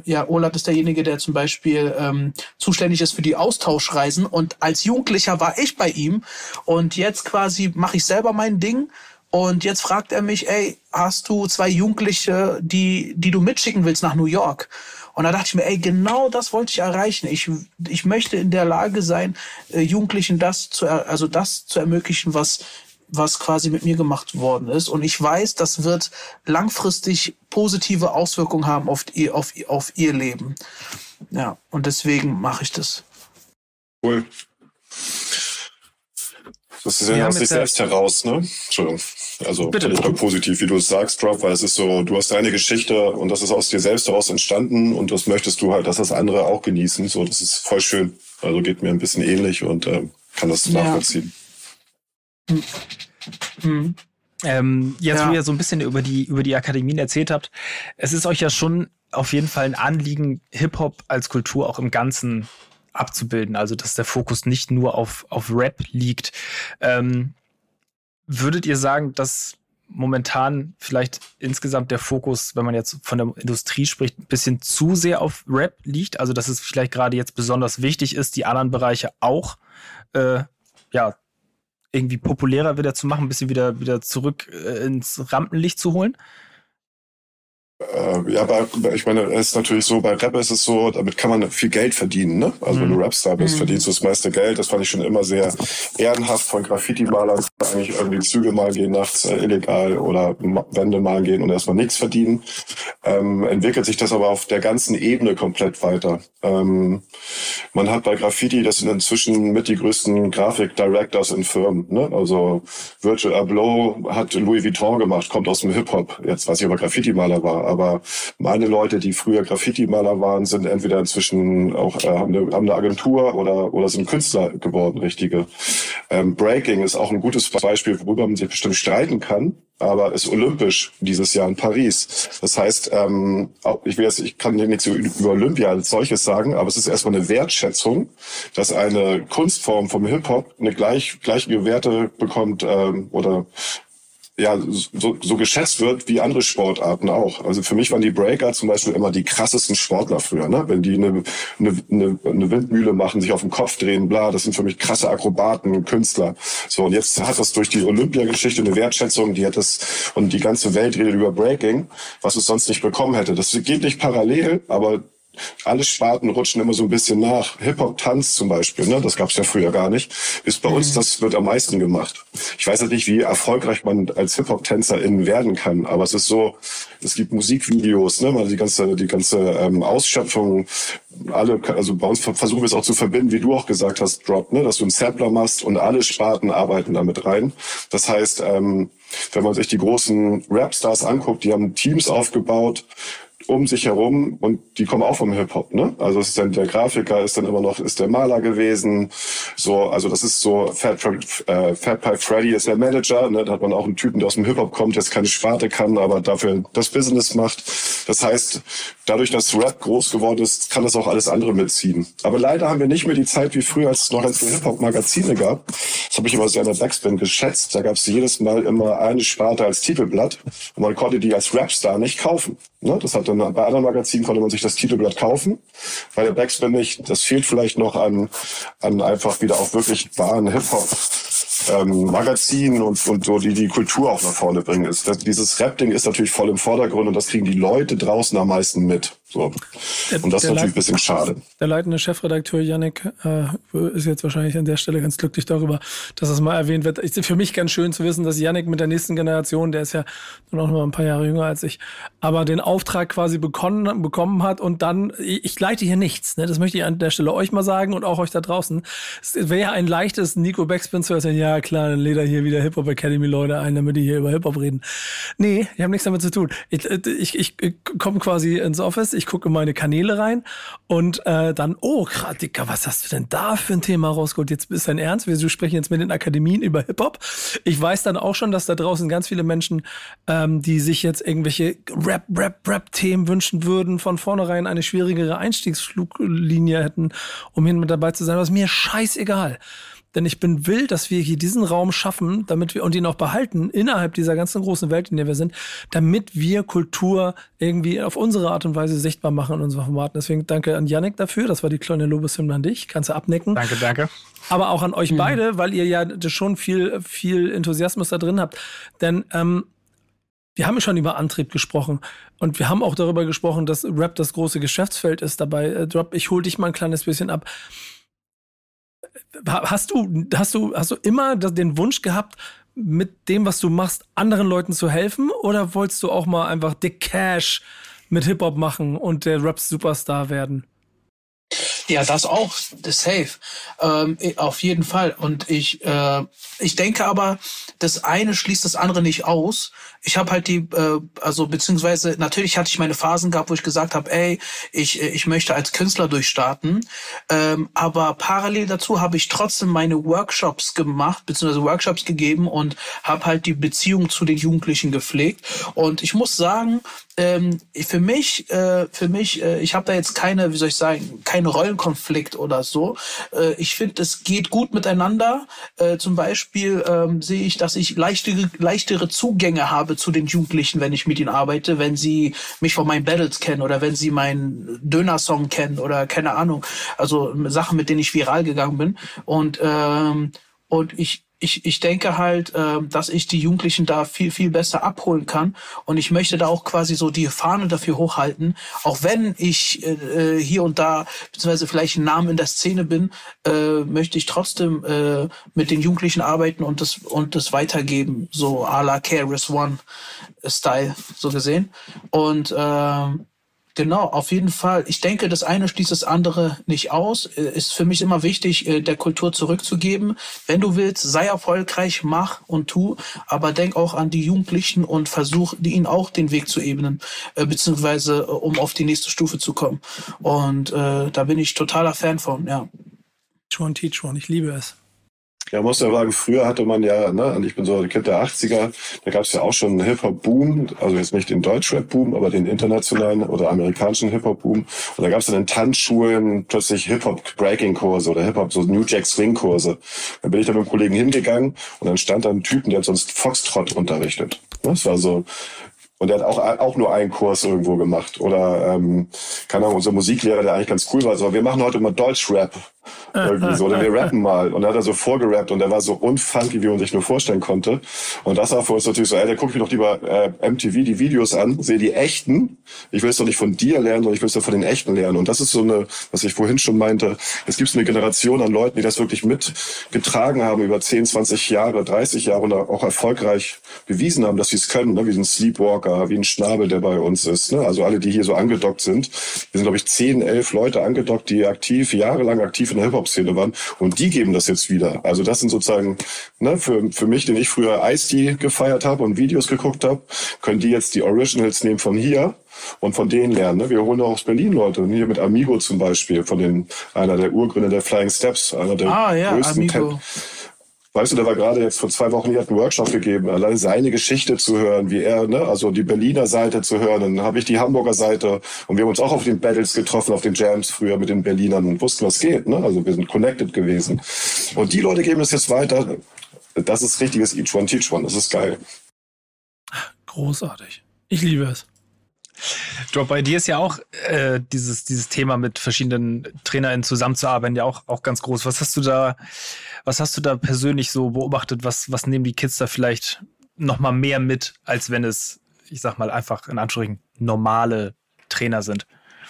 zuständig ist für die Austauschreisen. Und als Jugendlicher war ich bei ihm. Und jetzt quasi mache ich selber mein Ding. Und jetzt fragt er mich, ey, hast du 2 Jugendliche, die du mitschicken willst nach New York? Und da dachte ich mir, ey, genau das wollte ich erreichen. Ich möchte in der Lage sein, Jugendlichen das zu ermöglichen, was quasi mit mir gemacht worden ist. Und ich weiß, das wird langfristig positive Auswirkungen haben auf ihr Leben. Ja, und deswegen mache ich das. Cool. Das ist ja aus sich selbst heraus, ne? Entschuldigung. Also finde ich positiv, wie du es sagst, Drop, weil es ist so, du hast deine Geschichte und das ist aus dir selbst heraus entstanden und das möchtest du halt, dass das andere auch genießen. So, das ist voll schön. Also geht mir ein bisschen ähnlich und kann das nachvollziehen. Wo ihr so ein bisschen über die Akademien erzählt habt, es ist euch ja schon auf jeden Fall ein Anliegen, Hip-Hop als Kultur auch im Ganzen abzubilden, also dass der Fokus nicht nur auf Rap liegt. Würdet ihr sagen, dass momentan vielleicht insgesamt der Fokus, wenn man jetzt von der Industrie spricht, ein bisschen zu sehr auf Rap liegt? Also dass es vielleicht gerade jetzt besonders wichtig ist, die anderen Bereiche auch irgendwie populärer wieder zu machen, ein bisschen wieder zurück ins Rampenlicht zu holen? Ich meine, es ist natürlich so, bei Rap ist es so, damit kann man viel Geld verdienen, ne? Also wenn du Rapstar bist, verdienst du das meiste Geld. Das fand ich schon immer sehr ehrenhaft von Graffiti-Malern, eigentlich irgendwie Züge malen gehen nachts illegal oder Wände malen gehen und erstmal nichts verdienen. Entwickelt sich das aber auf der ganzen Ebene komplett weiter. Man hat bei Graffiti, das sind inzwischen mit die größten Grafik-Directors in Firmen, ne? Also Virgil Abloh hat Louis Vuitton gemacht, kommt aus dem Hip-Hop. Jetzt weiß ich, ob er Graffiti-Maler war. Aber meine Leute, die früher Graffiti-Maler waren, sind entweder inzwischen auch haben eine Agentur oder sind Künstler geworden, richtige. Breaking ist auch ein gutes Beispiel, worüber man sich bestimmt streiten kann, aber ist olympisch dieses Jahr in Paris. Das heißt, ich kann nichts über Olympia als solches sagen, aber es ist erstmal eine Wertschätzung, dass eine Kunstform vom Hip-Hop eine gleiche Werte bekommt oder so geschätzt wird wie andere Sportarten auch. Also für mich waren die Breaker zum Beispiel immer die krassesten Sportler früher, ne? Wenn die eine Windmühle machen, sich auf den Kopf drehen, bla, das sind für mich krasse Akrobaten und Künstler. So, und jetzt hat das durch die Olympiageschichte eine Wertschätzung, die hat das, und die ganze Welt redet über Breaking, was es sonst nicht bekommen hätte. Das geht nicht parallel, aber alle Sparten rutschen immer so ein bisschen nach. Hip-Hop-Tanz zum Beispiel, ne, das gab's ja früher gar nicht, ist bei uns, das wird am meisten gemacht. Ich weiß nicht, wie erfolgreich man als Hip-Hop-TänzerInnen werden kann, aber es ist so, es gibt Musikvideos, ne, die ganze Ausschöpfung, also bei uns versuchen wir es auch zu verbinden, wie du auch gesagt hast, Drop, ne, dass du einen Sampler machst und alle Sparten arbeiten damit rein. Das heißt, wenn man sich die großen Rapstars anguckt, die haben Teams aufgebaut, um sich herum, und die kommen auch vom Hip-Hop, ne? Also es ist dann der Grafiker, ist der Maler gewesen, so, also das ist so, Fat Pipe Freddy ist der Manager, ne? Da hat man auch einen Typen, der aus dem Hip-Hop kommt, jetzt keine Sparte kann, aber dafür das Business macht. Das heißt, dadurch, dass Rap groß geworden ist, kann das auch alles andere mitziehen. Aber leider haben wir nicht mehr die Zeit wie früher, als es noch ganz viele Hip-Hop-Magazine gab. Das habe ich immer sehr in der Backspin geschätzt. Da gab es jedes Mal immer eine Sparte als Titelblatt und man konnte die als Rapstar nicht kaufen. Ne? Das hat dann bei anderen Magazinen konnte man sich das Titelblatt kaufen. Bei der Backspin nicht. Das fehlt vielleicht noch an einfach wieder auch wirklich wahren Hip-Hop. Magazin und so, die Kultur auch nach vorne bringen. Dieses Rap-Ding ist natürlich voll im Vordergrund und das kriegen die Leute draußen am meisten mit. So. Und das ist natürlich ein bisschen schade. Der leitende Chefredakteur Yannick ist jetzt wahrscheinlich an der Stelle ganz glücklich darüber, dass das mal erwähnt wird. Ist für mich ganz schön zu wissen, dass Yannick mit der nächsten Generation, der ist ja nur noch mal ein paar Jahre jünger als ich, aber den Auftrag quasi bekommen hat und dann, ich leite hier nichts, ne? Das möchte ich an der Stelle euch mal sagen und auch euch da draußen. Es wäre ja ein leichtes Nico Backspin zu erzählen, ja klar, dann lädt er hier wieder Hip-Hop Academy Leute ein, damit die hier über Hip-Hop reden. Nee, ich habe nichts damit zu tun. Ich komme quasi ins Office, ich gucke in meine Kanäle rein und dann, oh, krass, Dicker, was hast du denn da für ein Thema rausgeholt? Jetzt ist dein Ernst? Wir sprechen jetzt mit den Akademien über Hip-Hop. Ich weiß dann auch schon, dass da draußen ganz viele Menschen, die sich jetzt irgendwelche Rap-Themen wünschen würden, von vornherein eine schwierigere Einstiegsfluglinie hätten, um hier mit dabei zu sein. Aber ist mir scheißegal. Denn ich will, dass wir hier diesen Raum schaffen, damit wir und ihn auch behalten innerhalb dieser ganzen großen Welt, in der wir sind, damit wir Kultur irgendwie auf unsere Art und Weise sichtbar machen in unseren Formaten. Deswegen danke an Yannick dafür. Das war die kleine Lobeshymne an dich. Kannst du abnicken. Danke. Aber auch an euch beide, weil ihr ja schon viel Enthusiasmus da drin habt. Denn wir haben schon über Antrieb gesprochen und wir haben auch darüber gesprochen, dass Rap das große Geschäftsfeld ist dabei. Drop, ich hol dich mal ein kleines bisschen ab. Hast du immer den Wunsch gehabt, mit dem, was du machst, anderen Leuten zu helfen? Oder wolltest du auch mal einfach dick Cash mit Hip-Hop machen und der Rap-Superstar werden? Ja, das auch, das safe. Auf jeden Fall. Und ich denke aber, das eine schließt das andere nicht aus. Ich habe halt beziehungsweise natürlich hatte ich meine Phasen gehabt, wo ich gesagt habe, ey, ich möchte als Künstler durchstarten. Aber parallel dazu habe ich trotzdem meine Workshops gemacht, beziehungsweise Workshops gegeben und habe halt die Beziehung zu den Jugendlichen gepflegt. Und ich muss sagen, für mich, ich habe da jetzt keine, wie soll ich sagen, keine Rollenkonflikt oder so. Ich finde, es geht gut miteinander. Zum Beispiel sehe ich, dass ich leichtere Zugänge habe zu den Jugendlichen, wenn ich mit ihnen arbeite, wenn sie mich von meinen Battles kennen oder wenn sie meinen Döner-Song kennen oder keine Ahnung. Also Sachen, mit denen ich viral gegangen bin. Und ich denke halt, dass ich die Jugendlichen da viel, viel besser abholen kann. Und ich möchte da auch quasi so die Fahne dafür hochhalten. Auch wenn ich hier und da, beziehungsweise vielleicht ein Name in der Szene bin, möchte ich trotzdem mit den Jugendlichen arbeiten und das weitergeben. So à la KRS-One Style, so gesehen. Und genau, auf jeden Fall. Ich denke, das eine schließt das andere nicht aus. Ist für mich immer wichtig, der Kultur zurückzugeben. Wenn du willst, sei erfolgreich, mach und tu. Aber denk auch an die Jugendlichen und versuch, ihnen auch den Weg zu ebnen, beziehungsweise um auf die nächste Stufe zu kommen. Und da bin ich totaler Fan von, ja. Teach one, ich liebe es. Ja, muss ja sagen, früher hatte man ja, ne, und ich bin so ein Kind der 80er, da gab es ja auch schon einen Hip-Hop-Boom, also jetzt nicht den Deutschrap-Boom, aber den internationalen oder amerikanischen Hip-Hop-Boom. Und da gab es dann in Tanzschulen plötzlich Hip-Hop-Breaking-Kurse oder Hip-Hop, so New Jack Swing-Kurse. Dann bin ich da mit einem Kollegen hingegangen und dann stand da ein Typen, der hat sonst Foxtrot unterrichtet. Das war so... Und der hat auch nur einen Kurs irgendwo gemacht. Oder, keine Ahnung, unser Musiklehrer, der eigentlich ganz cool war, so, wir machen heute mal Deutschrap. Irgendwie so, oder wir rappen mal. Und dann hat er so vorgerappt und der war so unfunky, wie man sich nur vorstellen konnte. Und das war für uns natürlich so, ey, der guckt mir doch lieber MTV die Videos an, sehe die echten. Ich will es doch nicht von dir lernen, sondern ich will es doch von den echten lernen. Und das ist so eine, was ich vorhin schon meinte, es gibt eine Generation an Leuten, die das wirklich mitgetragen haben über 10, 20 Jahre, 30 Jahre und auch erfolgreich bewiesen haben, dass sie es können, ne? Wie ein Sleepwalker, wie ein Schnabel, der bei uns ist. Ne? Also alle, die hier so angedockt sind. Wir sind, glaube ich, 10, 11 Leute angedockt, die jahrelang aktiv in der Hip-Hop-Szene waren. Und die geben das jetzt wieder. Also das sind sozusagen, ne, für mich, den ich früher Ice-T gefeiert habe und Videos geguckt habe, können die jetzt die Originals nehmen von hier und von denen lernen. Ne? Wir holen auch aus Berlin Leute. Hier mit Amigo zum Beispiel, einer der Urgründer der Flying Steps, einer der größten Amigo. Weißt du, der war gerade jetzt vor 2 Wochen hier, hat einen Workshop gegeben, alleine seine Geschichte zu hören, wie er, ne, also die Berliner Seite zu hören, dann habe ich die Hamburger Seite und wir haben uns auch auf den Battles getroffen, auf den Jams früher mit den Berlinern und wussten, was geht, ne, also wir sind connected gewesen. Und die Leute geben es jetzt weiter, das ist richtiges Each One Teach One, das ist geil. Großartig. Ich liebe es. Drop, bei dir ist ja auch dieses Thema mit verschiedenen TrainerInnen zusammenzuarbeiten ja auch ganz groß. Was hast du da persönlich so beobachtet? Was nehmen die Kids da vielleicht noch mal mehr mit, als wenn es, ich sag mal, einfach in Anführungszeichen normale Trainer sind?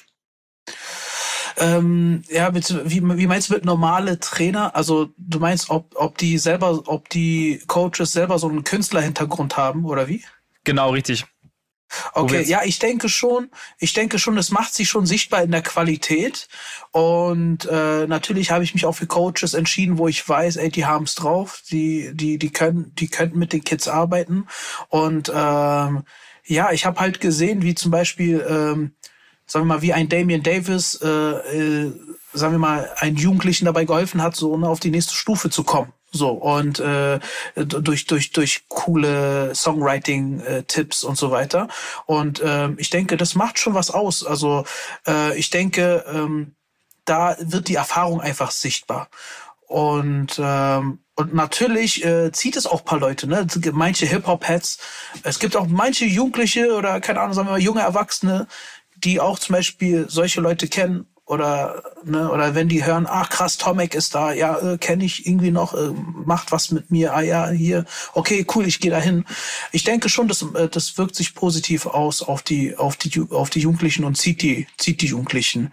Ja, wie meinst du mit normale Trainer? Also du meinst, ob die Coaches selber so einen Künstlerhintergrund haben oder wie? Genau, richtig. Okay, ja, ich denke schon, es macht sich schon sichtbar in der Qualität und natürlich habe ich mich auch für Coaches entschieden, wo ich weiß, ey, die haben es drauf, die könnten mit den Kids arbeiten und ja, ich habe halt gesehen, wie zum Beispiel, sagen wir mal, wie ein Damian Davis, sagen wir mal, einen Jugendlichen dabei geholfen hat, so auf die nächste Stufe zu kommen. So, und durch coole Songwriting-Tipps und so weiter. Und ich denke, das macht schon was aus. Also ich denke, da wird die Erfahrung einfach sichtbar. Und natürlich zieht es auch ein paar Leute, ne? Manche Hip-Hop-Heads. Es gibt auch manche Jugendliche oder, keine Ahnung, sagen wir mal, junge Erwachsene, die auch zum Beispiel solche Leute kennen. Oder wenn die hören, ach krass, Tomek ist da, ja, kenne ich irgendwie noch, macht was mit mir, ah ja, hier, okay, cool, ich gehe da hin. Ich denke schon, das wirkt sich positiv aus auf die Jugendlichen und zieht die Jugendlichen.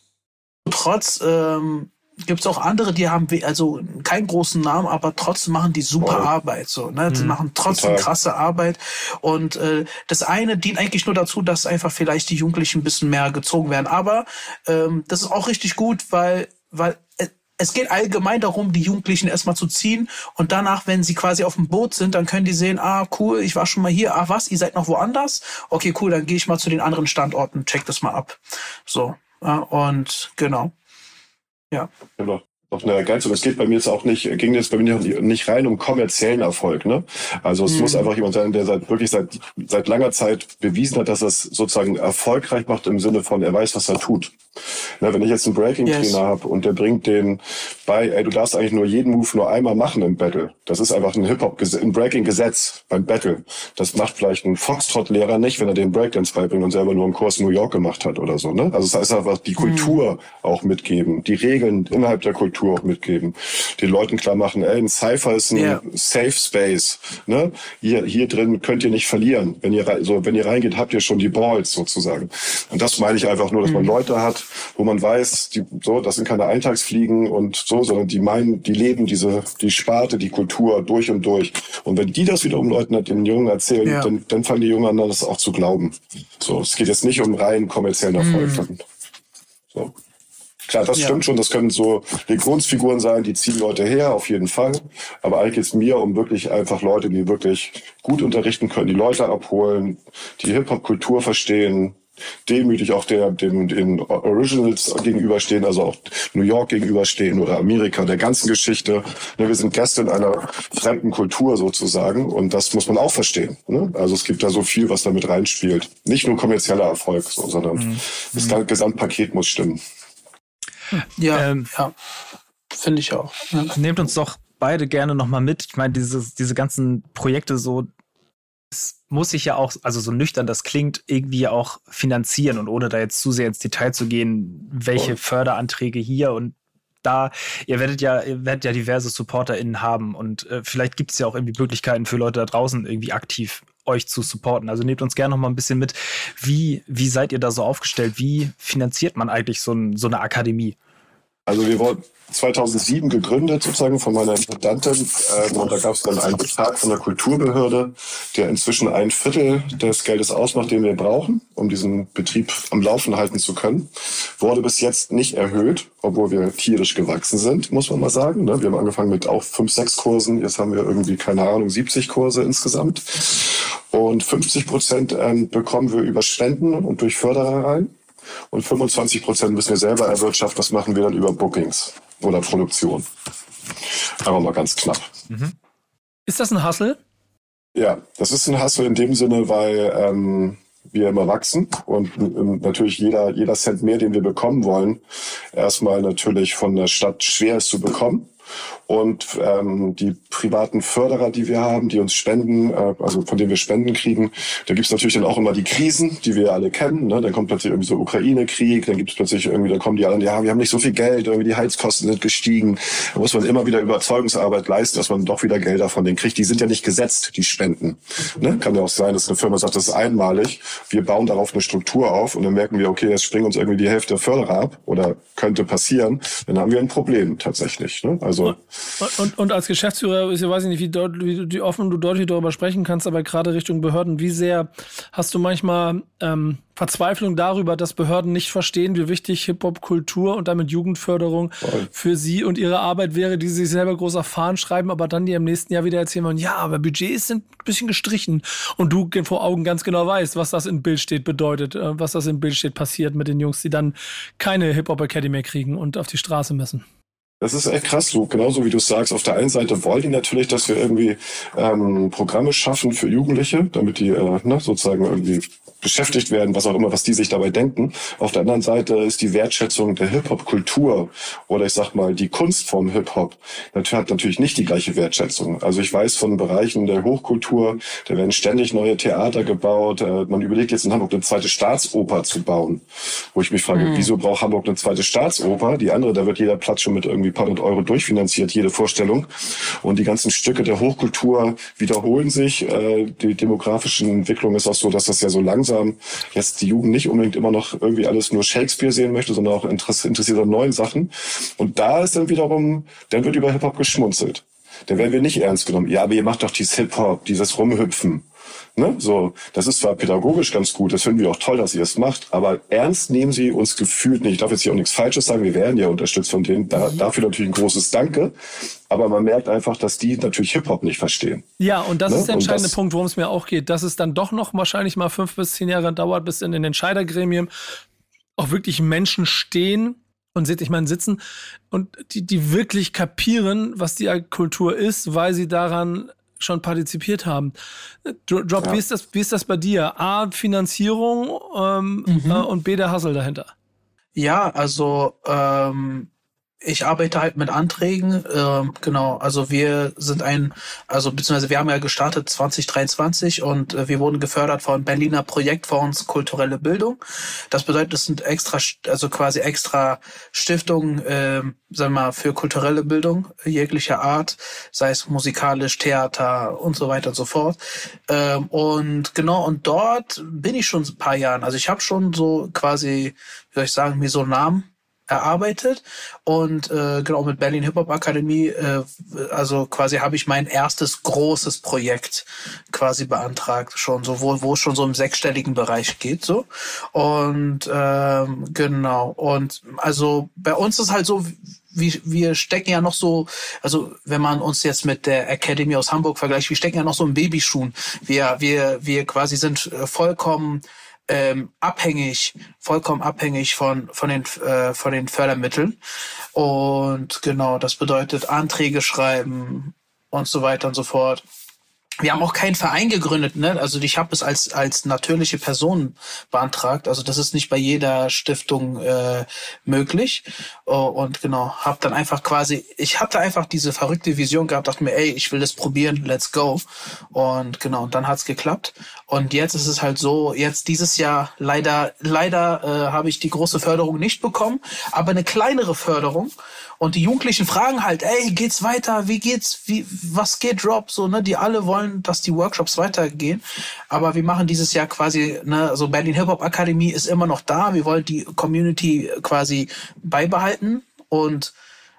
Trotz gibt's auch andere, die haben also keinen großen Namen, aber trotzdem machen die super Arbeit, so, ne? Die machen trotzdem krasse Arbeit und das eine dient eigentlich nur dazu, dass einfach vielleicht die Jugendlichen ein bisschen mehr gezogen werden, aber das ist auch richtig gut, weil es geht allgemein darum, die Jugendlichen erstmal zu ziehen und danach, wenn sie quasi auf dem Boot sind, dann können die sehen, ah, cool, ich war schon mal hier, ah, was, ihr seid noch woanders? Okay, cool, dann gehe ich mal zu den anderen Standorten, check das mal ab. So, und genau. Ja. Genau. Noch eine Ergänzung. Es ging jetzt bei mir nicht rein um kommerziellen Erfolg, ne? Also es muss einfach jemand sein, der seit langer Zeit bewiesen hat, dass er es sozusagen erfolgreich macht im Sinne von, er weiß, was er tut. Na, wenn ich jetzt einen Breaking-Trainer habe und der bringt den bei, ey, du darfst eigentlich nur jeden Move nur einmal machen im Battle. Das ist einfach ein Breaking-Gesetz beim Battle. Das macht vielleicht ein Foxtrot-Lehrer nicht, wenn er den Breakdance beibringt und selber nur einen Kurs in New York gemacht hat oder so, ne? Also das heißt einfach die Kultur auch mitgeben, die Regeln innerhalb der Kultur auch mitgeben, den Leuten klar machen, ey, ein Cypher ist ein Safe Space, ne? Hier drin könnt ihr nicht verlieren. Wenn ihr reingeht, habt ihr schon die Balls sozusagen. Und das meine ich einfach nur, dass man Leute hat, wo man weiß, das sind keine Eintagsfliegen und so, sondern die leben die Sparte, die Kultur durch und durch. Und wenn die das wiederum den Jungen erzählen, dann fangen die Jungen an, das auch zu glauben. So, es geht jetzt nicht um rein kommerziellen Erfolg. So. Klar, das stimmt schon, das können so Legationsfiguren sein, die ziehen Leute her, auf jeden Fall. Aber eigentlich geht es mir um wirklich einfach Leute, die wirklich gut unterrichten können, die Leute abholen, die Hip-Hop-Kultur verstehen, demütig auch den Originals gegenüberstehen, also auch New York gegenüberstehen oder Amerika, der ganzen Geschichte. Wir sind Gäste in einer fremden Kultur sozusagen und das muss man auch verstehen. Also es gibt da so viel, was da mit reinspielt. Nicht nur kommerzieller Erfolg, sondern das Gesamtpaket muss stimmen. Ja, finde ich auch. Ja. Nehmt uns doch beide gerne nochmal mit. Ich meine, diese ganzen Projekte so, es muss sich ja auch, also so nüchtern das klingt, irgendwie auch finanzieren und ohne da jetzt zu sehr ins Detail zu gehen, welche Förderanträge hier und da, ihr werdet ja diverse SupporterInnen haben und vielleicht gibt es ja auch irgendwie Möglichkeiten für Leute da draußen irgendwie aktiv euch zu supporten. Also nehmt uns gerne noch mal ein bisschen mit, wie seid ihr da so aufgestellt? Wie finanziert man eigentlich so eine Akademie? Also wir wurden 2007 gegründet, sozusagen von meiner Intendantin. Und da gab es dann einen Betrag von der Kulturbehörde, der inzwischen 1/4 des Geldes ausmacht, den wir brauchen, um diesen Betrieb am Laufen halten zu können. Wurde bis jetzt nicht erhöht, obwohl wir tierisch gewachsen sind, muss man mal sagen. Wir haben angefangen mit auch 5, 6 Kursen. Jetzt haben wir irgendwie, keine Ahnung, 70 Kurse insgesamt. Und 50% bekommen wir über Spenden und durch Förderer rein. Und 25% müssen wir selber erwirtschaften. Das machen wir dann über Bookings oder Produktion. Aber mal ganz knapp. Ist das ein Hustle? Ja, das ist ein Hustle in dem Sinne, weil wir immer wachsen und natürlich jeder Cent mehr, den wir bekommen wollen, erstmal natürlich von der Stadt schwer ist zu bekommen. Und die privaten Förderer, die wir haben, die uns spenden, also von denen wir Spenden kriegen, da gibt's natürlich dann auch immer die Krisen, die wir alle kennen. Dann kommt plötzlich irgendwie so Ukraine-Krieg, dann gibt's plötzlich irgendwie, da kommen die alle, ja, wir haben nicht so viel Geld, irgendwie die Heizkosten sind gestiegen. Da muss man immer wieder Überzeugungsarbeit leisten, dass man doch wieder Gelder von denen kriegt. Die sind ja nicht gesetzt, die Spenden. Kann ja auch sein, dass eine Firma sagt, das ist einmalig. Wir bauen darauf eine Struktur auf und dann merken wir, okay, jetzt springen uns irgendwie die Hälfte der Förderer ab oder könnte passieren. Dann haben wir ein Problem tatsächlich. Also Und als Geschäftsführer, ich weiß nicht, wie offen du deutlich darüber sprechen kannst, aber gerade Richtung Behörden, wie sehr hast du manchmal Verzweiflung darüber, dass Behörden nicht verstehen, wie wichtig Hip-Hop-Kultur und damit Jugendförderung für sie und ihre Arbeit wäre, die sie sich selber groß auf Fahnen schreiben, aber dann die im nächsten Jahr wieder erzählen wollen, ja, aber Budgets sind ein bisschen gestrichen und du vor Augen ganz genau weißt, was das in Bild steht bedeutet, was das in Bild steht passiert mit den Jungs, die dann keine Hip-Hop-Academy mehr kriegen und auf die Straße müssen. Das ist echt krass, so genauso wie du sagst. Auf der einen Seite wollen die natürlich, dass wir irgendwie Programme schaffen für Jugendliche, damit die sozusagen irgendwie beschäftigt werden, was auch immer, was die sich dabei denken. Auf der anderen Seite ist die Wertschätzung der Hip-Hop-Kultur oder ich sag mal die Kunstform Hip-Hop hat natürlich nicht die gleiche Wertschätzung. Also ich weiß von Bereichen der Hochkultur, da werden ständig neue Theater gebaut. Man überlegt jetzt in Hamburg eine zweite Staatsoper zu bauen, wo ich mich frage, wieso braucht Hamburg eine zweite Staatsoper? Die andere, da wird jeder Platz schon mit irgendwie paar hundert Euro durchfinanziert, jede Vorstellung. Und die ganzen Stücke der Hochkultur wiederholen sich. Die demografische Entwicklung ist auch so, dass das ja so langsam jetzt die Jugend nicht unbedingt immer noch irgendwie alles nur Shakespeare sehen möchte, sondern auch interessiert an neuen Sachen. Und da ist dann wiederum, dann wird über Hip-Hop geschmunzelt. Dann werden wir nicht ernst genommen. Ja, aber ihr macht doch dieses Hip-Hop, dieses Rumhüpfen. So, das ist zwar pädagogisch ganz gut, das finden wir auch toll, dass ihr es macht, aber ernst nehmen sie uns gefühlt nicht. Ich darf jetzt hier auch nichts Falsches sagen, wir werden ja unterstützt von denen, dafür natürlich ein großes Danke, aber man merkt einfach, dass die natürlich Hip-Hop nicht verstehen. Ja, und das ist der entscheidende Punkt, worum es mir auch geht, dass es dann doch noch wahrscheinlich mal 5 bis 10 Jahre dauert, bis in den Entscheidergremien auch wirklich Menschen stehen und sitzen und die wirklich kapieren, was die Kultur ist, weil sie daran schon partizipiert haben. Drop, ja. Wie ist das bei dir? A, Finanzierung und B, der Hustle dahinter. Ja, also ich arbeite halt mit Anträgen, genau, also wir sind beziehungsweise wir haben ja gestartet 2023 und wir wurden gefördert von Berliner Projektfonds Kulturelle Bildung. Das bedeutet, es sind extra Stiftungen, sagen wir mal, für kulturelle Bildung jeglicher Art, sei es musikalisch, Theater und so weiter und so fort. Und dort bin ich schon ein paar Jahren, also ich habe schon so quasi, wie soll ich sagen, mir so einen Namen erarbeitet und mit Berlin Hip-Hop Akademie, also quasi habe ich mein erstes großes Projekt quasi beantragt, schon so, wo es schon so im 6-stelligen Bereich geht, so. Und und also bei uns ist halt so, wir stecken ja noch so, also wenn man uns jetzt mit der Academy aus Hamburg vergleicht, wir stecken ja noch so in Babyschuhen. Wir quasi sind vollkommen vollkommen abhängig von den Fördermitteln. Und genau, das bedeutet Anträge schreiben und so weiter und so fort. Wir haben auch keinen Verein gegründet, ne? Also ich habe es als natürliche Person beantragt. Also das ist nicht bei jeder Stiftung möglich. Und genau, ich hatte einfach diese verrückte Vision gehabt, dachte mir, ey, ich will das probieren, let's go. Und genau, und dann hat's geklappt. Und jetzt ist es halt so, jetzt dieses Jahr leider habe ich die große Förderung nicht bekommen, aber eine kleinere Förderung. Und die Jugendlichen fragen halt, ey, geht's weiter? Was geht, Drop? So, ne, die alle wollen, dass die Workshops weitergehen. Aber wir machen dieses Jahr quasi, ne, also Berlin Hip-Hop Akademie ist immer noch da. Wir wollen die Community quasi beibehalten und,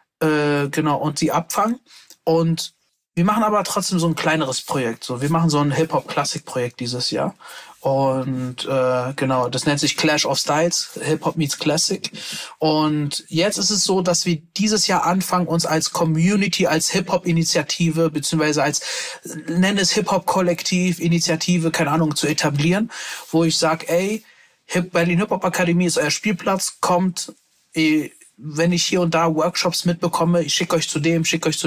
und sie abfangen. Und wir machen aber trotzdem so ein kleineres Projekt. So, wir machen so ein Hip-Hop-Klassik-Projekt dieses Jahr. Und das nennt sich Clash of Styles, Hip-Hop meets Classic. Und jetzt ist es so, dass wir dieses Jahr anfangen, uns als Community, als Hip-Hop-Initiative, beziehungsweise als, nenne es Hip-Hop-Kollektiv, Initiative, keine Ahnung, zu etablieren, wo ich sage, ey, Berlin Hip-Hop Akademie ist euer Spielplatz, kommt, wenn ich hier und da Workshops mitbekomme, ich schicke euch zu dem.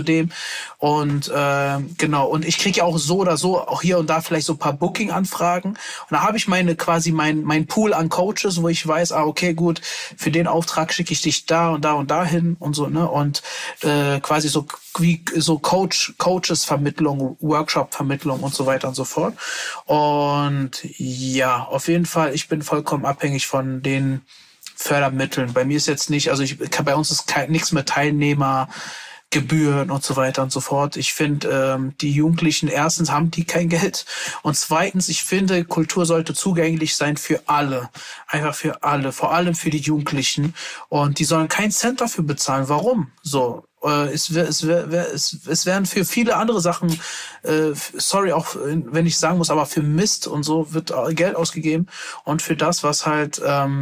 Und und ich kriege ja auch so oder so auch hier und da vielleicht so ein paar Booking-Anfragen. Und da habe ich mein Pool an Coaches, wo ich weiß, okay, gut, für den Auftrag schicke ich dich da und da und da hin und so, ne? Und quasi so wie so Coaches-Vermittlung, Workshop-Vermittlung und so weiter und so fort. Und ja, auf jeden Fall, ich bin vollkommen abhängig von den Fördermitteln. Bei mir ist jetzt nicht, bei uns ist nichts mit Teilnehmergebühren und so weiter und so fort. Ich finde, die Jugendlichen, erstens haben die kein Geld und zweitens, ich finde, Kultur sollte zugänglich sein für alle. Einfach für alle, vor allem für die Jugendlichen. Und die sollen keinen Cent dafür bezahlen. Warum? So. Es werden für viele andere Sachen, auch wenn ich sagen muss, aber für Mist und so wird Geld ausgegeben und für das, was halt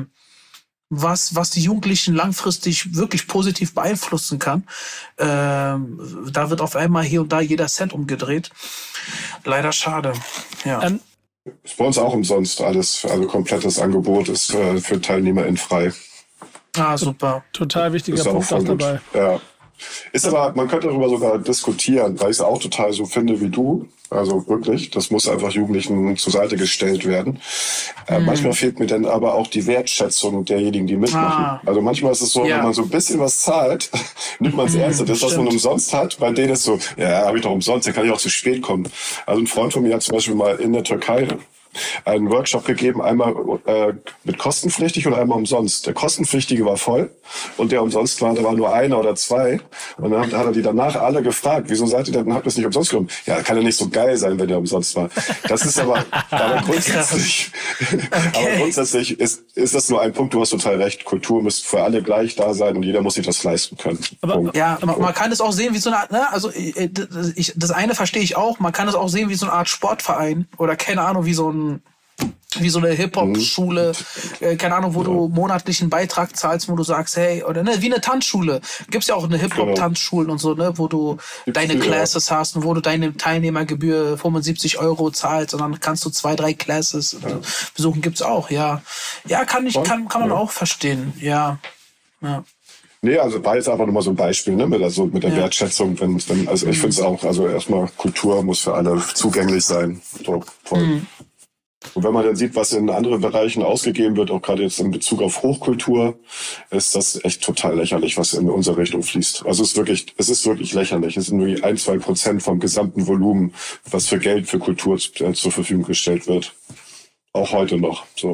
was die Jugendlichen langfristig wirklich positiv beeinflussen kann. Da wird auf einmal hier und da jeder Cent umgedreht. Leider schade. Ja. Ist bei uns auch umsonst alles, also komplettes Angebot ist für TeilnehmerInnen frei. Ah, super. Total wichtiger Punkt auch dabei. Ja. Ist aber, man könnte darüber sogar diskutieren, weil ich es auch total so finde wie du. Also wirklich, das muss einfach Jugendlichen zur Seite gestellt werden. Manchmal fehlt mir dann aber auch die Wertschätzung derjenigen, die mitmachen. Also manchmal ist es so, wenn man so ein bisschen was zahlt, nimmt man es ernst. Das, was man umsonst hat, bei denen ist so, ja, habe ich doch umsonst, dann kann ich auch zu spät kommen. Also ein Freund von mir hat zum Beispiel mal in der Türkei einen Workshop gegeben, einmal mit kostenpflichtig und einmal umsonst. Der kostenpflichtige war voll und der umsonst war, da war nur einer oder zwei. Und dann hat er die danach alle gefragt, wieso seid ihr denn, habt ihr es nicht umsonst genommen? Ja, kann ja nicht so geil sein, wenn der umsonst war. Das ist aber grundsätzlich, aber grundsätzlich ist das nur ein Punkt, du hast total recht. Kultur muss für alle gleich da sein und jeder muss sich das leisten können. Aber ja, man kann es auch sehen wie so eine Art, ne? Also das eine verstehe ich auch, man kann es auch sehen wie so eine Art Sportverein oder keine Ahnung, wie so eine Hip-Hop-Schule, keine Ahnung, wo du monatlichen Beitrag zahlst, wo du sagst, hey, oder ne, wie eine Tanzschule. Gibt's ja auch eine Hip-Hop-Tanzschulen und so, ne, wo du deine Classes hast und wo du deine Teilnehmergebühr 75 € zahlst und dann kannst du 2, 3 Classes besuchen, gibt's auch, ja. Ja, kann man auch verstehen, ja. Nee, also war jetzt einfach nur mal so ein Beispiel, ne, mit der Wertschätzung, also ich finde es auch, also erstmal Kultur muss für alle zugänglich sein. So, voll. Und wenn man dann sieht, was in anderen Bereichen ausgegeben wird, auch gerade jetzt in Bezug auf Hochkultur, ist das echt total lächerlich, was in unsere Richtung fließt. Also es ist wirklich lächerlich. Es sind nur 1-2% vom gesamten Volumen, was für Geld für Kultur zur Verfügung gestellt wird. Auch heute noch, so.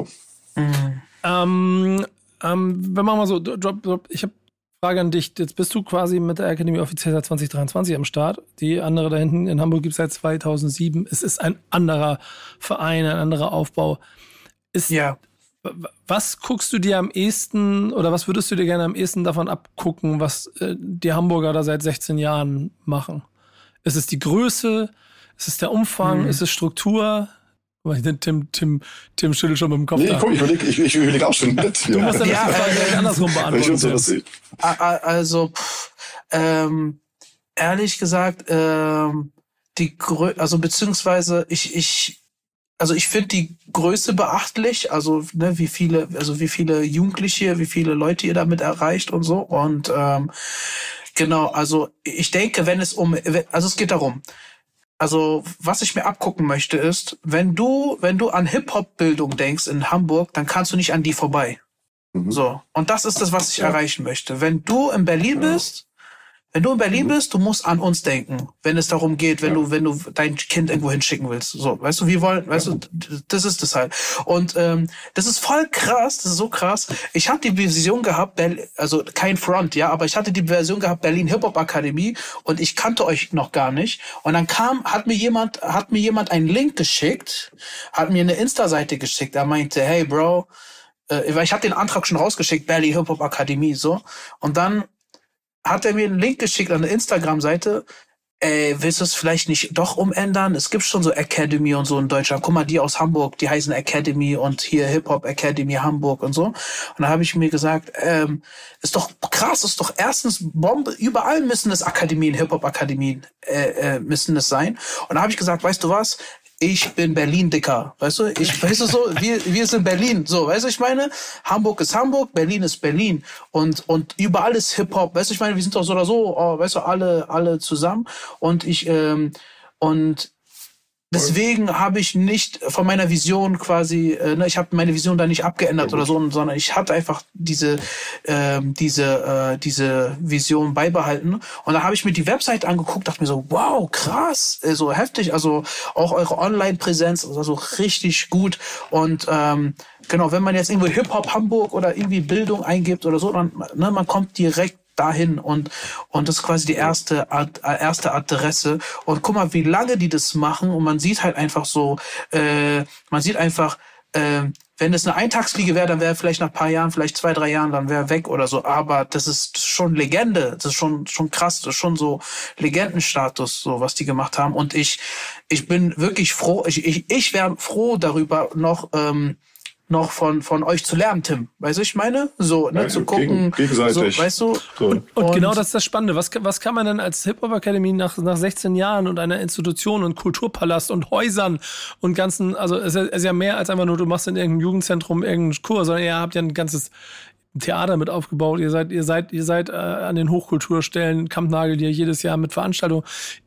Wenn man mal so, ich habe Frage an dich. Jetzt bist du quasi mit der Akademie offiziell seit 2023 am Start. Die andere da hinten in Hamburg gibt es seit 2007. Es ist ein anderer Verein, ein anderer Aufbau. Was guckst du dir am ehesten oder was würdest du dir gerne am ehesten davon abgucken, was die Hamburger da seit 16 Jahren machen? Ist es die Größe? Ist es der Umfang? Ist es Struktur? Tim schüttelt schon mit dem Kopf. Nee, guck, ich überleg auch schon mit. Du musst dann das Frage andersrum beantworten. Also, ehrlich gesagt, beziehungsweise ich also ich finde die Größe beachtlich, also ne, wie viele Jugendliche, wie viele Leute ihr damit erreicht und so. Und genau, also ich denke, also es geht darum, also was ich mir abgucken möchte ist, wenn du an Hip-Hop-Bildung denkst in Hamburg, dann kannst du nicht an die vorbei. So, und das ist das, was ich erreichen möchte. Wenn du in Berlin bist, du musst an uns denken, wenn es darum geht, wenn du dein Kind irgendwo hinschicken willst. So, weißt du, das ist das halt. Und das ist voll krass, das ist so krass. Ich hatte die Vision gehabt, also kein Front, ja, aber ich hatte die Version gehabt, Berlin Hip-Hop Akademie, und ich kannte euch noch gar nicht. Und dann hat mir jemand einen Link geschickt, hat mir eine Insta-Seite geschickt. Er meinte, hey Bro, weil ich habe den Antrag schon rausgeschickt, Berlin Hip-Hop Akademie, so. Und dann hat er mir einen Link geschickt an eine Instagram-Seite. Willst du es vielleicht nicht doch umändern? Es gibt schon so Academy und so in Deutschland. Guck mal, die aus Hamburg, die heißen Academy, und hier Hip-Hop Academy Hamburg und so. Und da habe ich mir gesagt, ist doch krass, ist doch erstens Bombe. Überall müssen es Akademien, Hip-Hop-Akademien müssen es sein. Und da habe ich gesagt, weißt du was? Ich bin Berlin, Dicker, weißt du? Weißt du so, wir sind Berlin, so, weißt du, ich meine? Hamburg ist Hamburg, Berlin ist Berlin, und überall ist Hip-Hop, weißt du, ich meine, wir sind doch so oder so, weißt du, alle zusammen, und deswegen habe ich nicht von meiner Vision quasi, ich habe meine Vision da nicht abgeändert oder so, sondern ich hatte einfach diese Vision beibehalten. Und da habe ich mir die Website angeguckt, dachte mir so, wow, krass, so heftig, also auch eure Online-Präsenz, also richtig gut. Und genau, wenn man jetzt irgendwo Hip-Hop Hamburg oder irgendwie Bildung eingibt oder so, dann man kommt direkt dahin, und das ist quasi die erste Adresse. Und guck mal, wie lange die das machen, und man sieht halt einfach so, wenn es eine Eintagsfliege wäre, dann wäre vielleicht nach ein paar Jahren, vielleicht 2-3 Jahren, dann wäre weg oder so. Aber das ist schon Legende, das ist schon krass, das ist schon so Legendenstatus, so was die gemacht haben. Und ich bin wirklich froh, ich wäre froh darüber, noch von euch zu lernen, Tim. Weißt du, ich meine? So, zu gucken. Gegenseitig. So, weißt du? So. Und genau das ist das Spannende. Was kann man denn als Hip-Hop-Akademie nach 16 Jahren und einer Institution und Kulturpalast und Häusern und ganzen, also es ist ja mehr als einfach nur, du machst in irgendeinem Jugendzentrum irgendeinen Kurs, sondern ihr habt ja ein ganzes Theater mit aufgebaut. Ihr seid an den Hochkulturstellen, Kampnagel hier jedes Jahr mit Veranstaltungen.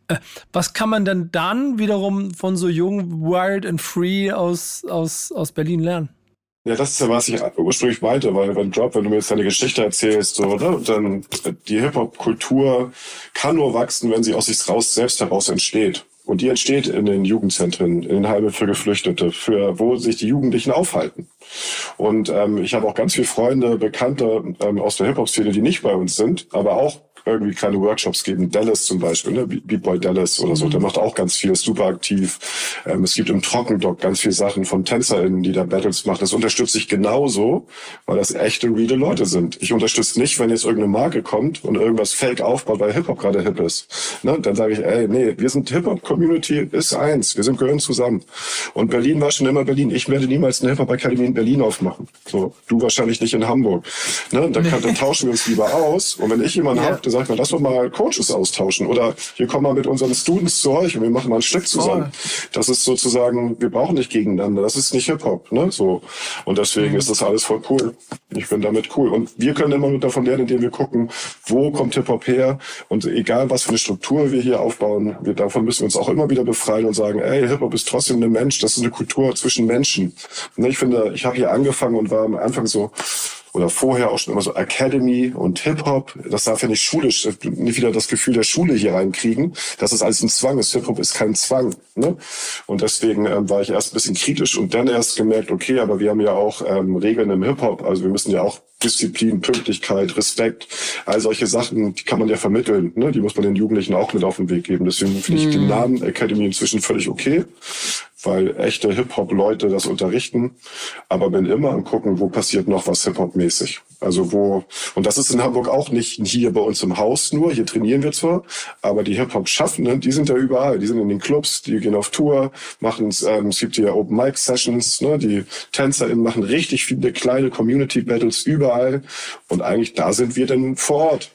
Was kann man denn dann wiederum von so jung, wild and free aus Berlin lernen? Ja, das ist ja, was ich ursprünglich meinte, weil wenn du mir jetzt deine Geschichte erzählst, so, ne, dann die Hip-Hop-Kultur kann nur wachsen, wenn sie aus sich selbst heraus entsteht. Und die entsteht in den Jugendzentren, in den Heimen für Geflüchtete, wo sich die Jugendlichen aufhalten. Und ich habe auch ganz viele Freunde, Bekannte aus der Hip-Hop-Szene, die nicht bei uns sind, aber auch irgendwie kleine Workshops geben. Dallas zum Beispiel, ne? Beatboy Dallas oder so, der macht auch ganz viel, ist super aktiv. Es gibt im Trockendock ganz viele Sachen von TänzerInnen, die da Battles machen. Das unterstütze ich genauso, weil das echte, reale Leute sind. Ich unterstütze nicht, wenn jetzt irgendeine Marke kommt und irgendwas fake aufbaut, weil Hip-Hop gerade hip ist. Ne? Dann sage ich, nee, wir sind Hip-Hop-Community, ist eins, wir gehören zusammen. Und Berlin war schon immer Berlin. Ich werde niemals eine Hip-Hop-Akademie in Berlin aufmachen. So, du wahrscheinlich nicht in Hamburg. Ne? Dann tauschen wir uns lieber aus. Und wenn ich jemanden habe, der sagt, lass doch mal Coaches austauschen. Oder wir kommen mal mit unseren Students zu euch und wir machen mal ein Stück zusammen. Das ist sozusagen, wir brauchen nicht gegeneinander. Das ist nicht Hip-Hop. Ne? So. Und deswegen ist das alles voll cool. Ich bin damit cool. Und wir können immer nur davon lernen, indem wir gucken, wo kommt Hip-Hop her. Und egal, was für eine Struktur wir hier aufbauen, davon müssen wir uns auch immer wieder befreien und sagen, ey, Hip-Hop ist trotzdem ein Mensch. Das ist eine Kultur zwischen Menschen. Ne? Ich finde, ich habe hier angefangen und war am Anfang so, oder vorher auch schon immer so Academy und Hip-Hop. Das darf ja nicht schulisch, nicht wieder das Gefühl der Schule hier reinkriegen. Das ist alles ein Zwang ist. Hip-Hop ist kein Zwang. Ne? Und deswegen war ich erst ein bisschen kritisch und dann erst gemerkt, okay, aber wir haben ja auch Regeln im Hip-Hop. Also wir müssen ja auch Disziplin, Pünktlichkeit, Respekt, all solche Sachen, die kann man ja vermitteln. Ne? Die muss man den Jugendlichen auch mit auf den Weg geben. Deswegen finde ich den Namen Academy inzwischen völlig okay, weil echte Hip-Hop-Leute das unterrichten. Aber bin immer am gucken, wo passiert noch was Hip-Hop-mäßig. Also und das ist in Hamburg auch nicht hier bei uns im Haus nur, hier trainieren wir zwar, aber die Hip-Hop-Schaffenden, die sind ja überall. Die sind in den Clubs, die gehen auf Tour, machen es gibt hier Open-Mic-Sessions, ne? Die TänzerInnen machen richtig viele kleine Community-Battles überall. Und eigentlich da sind wir dann vor Ort.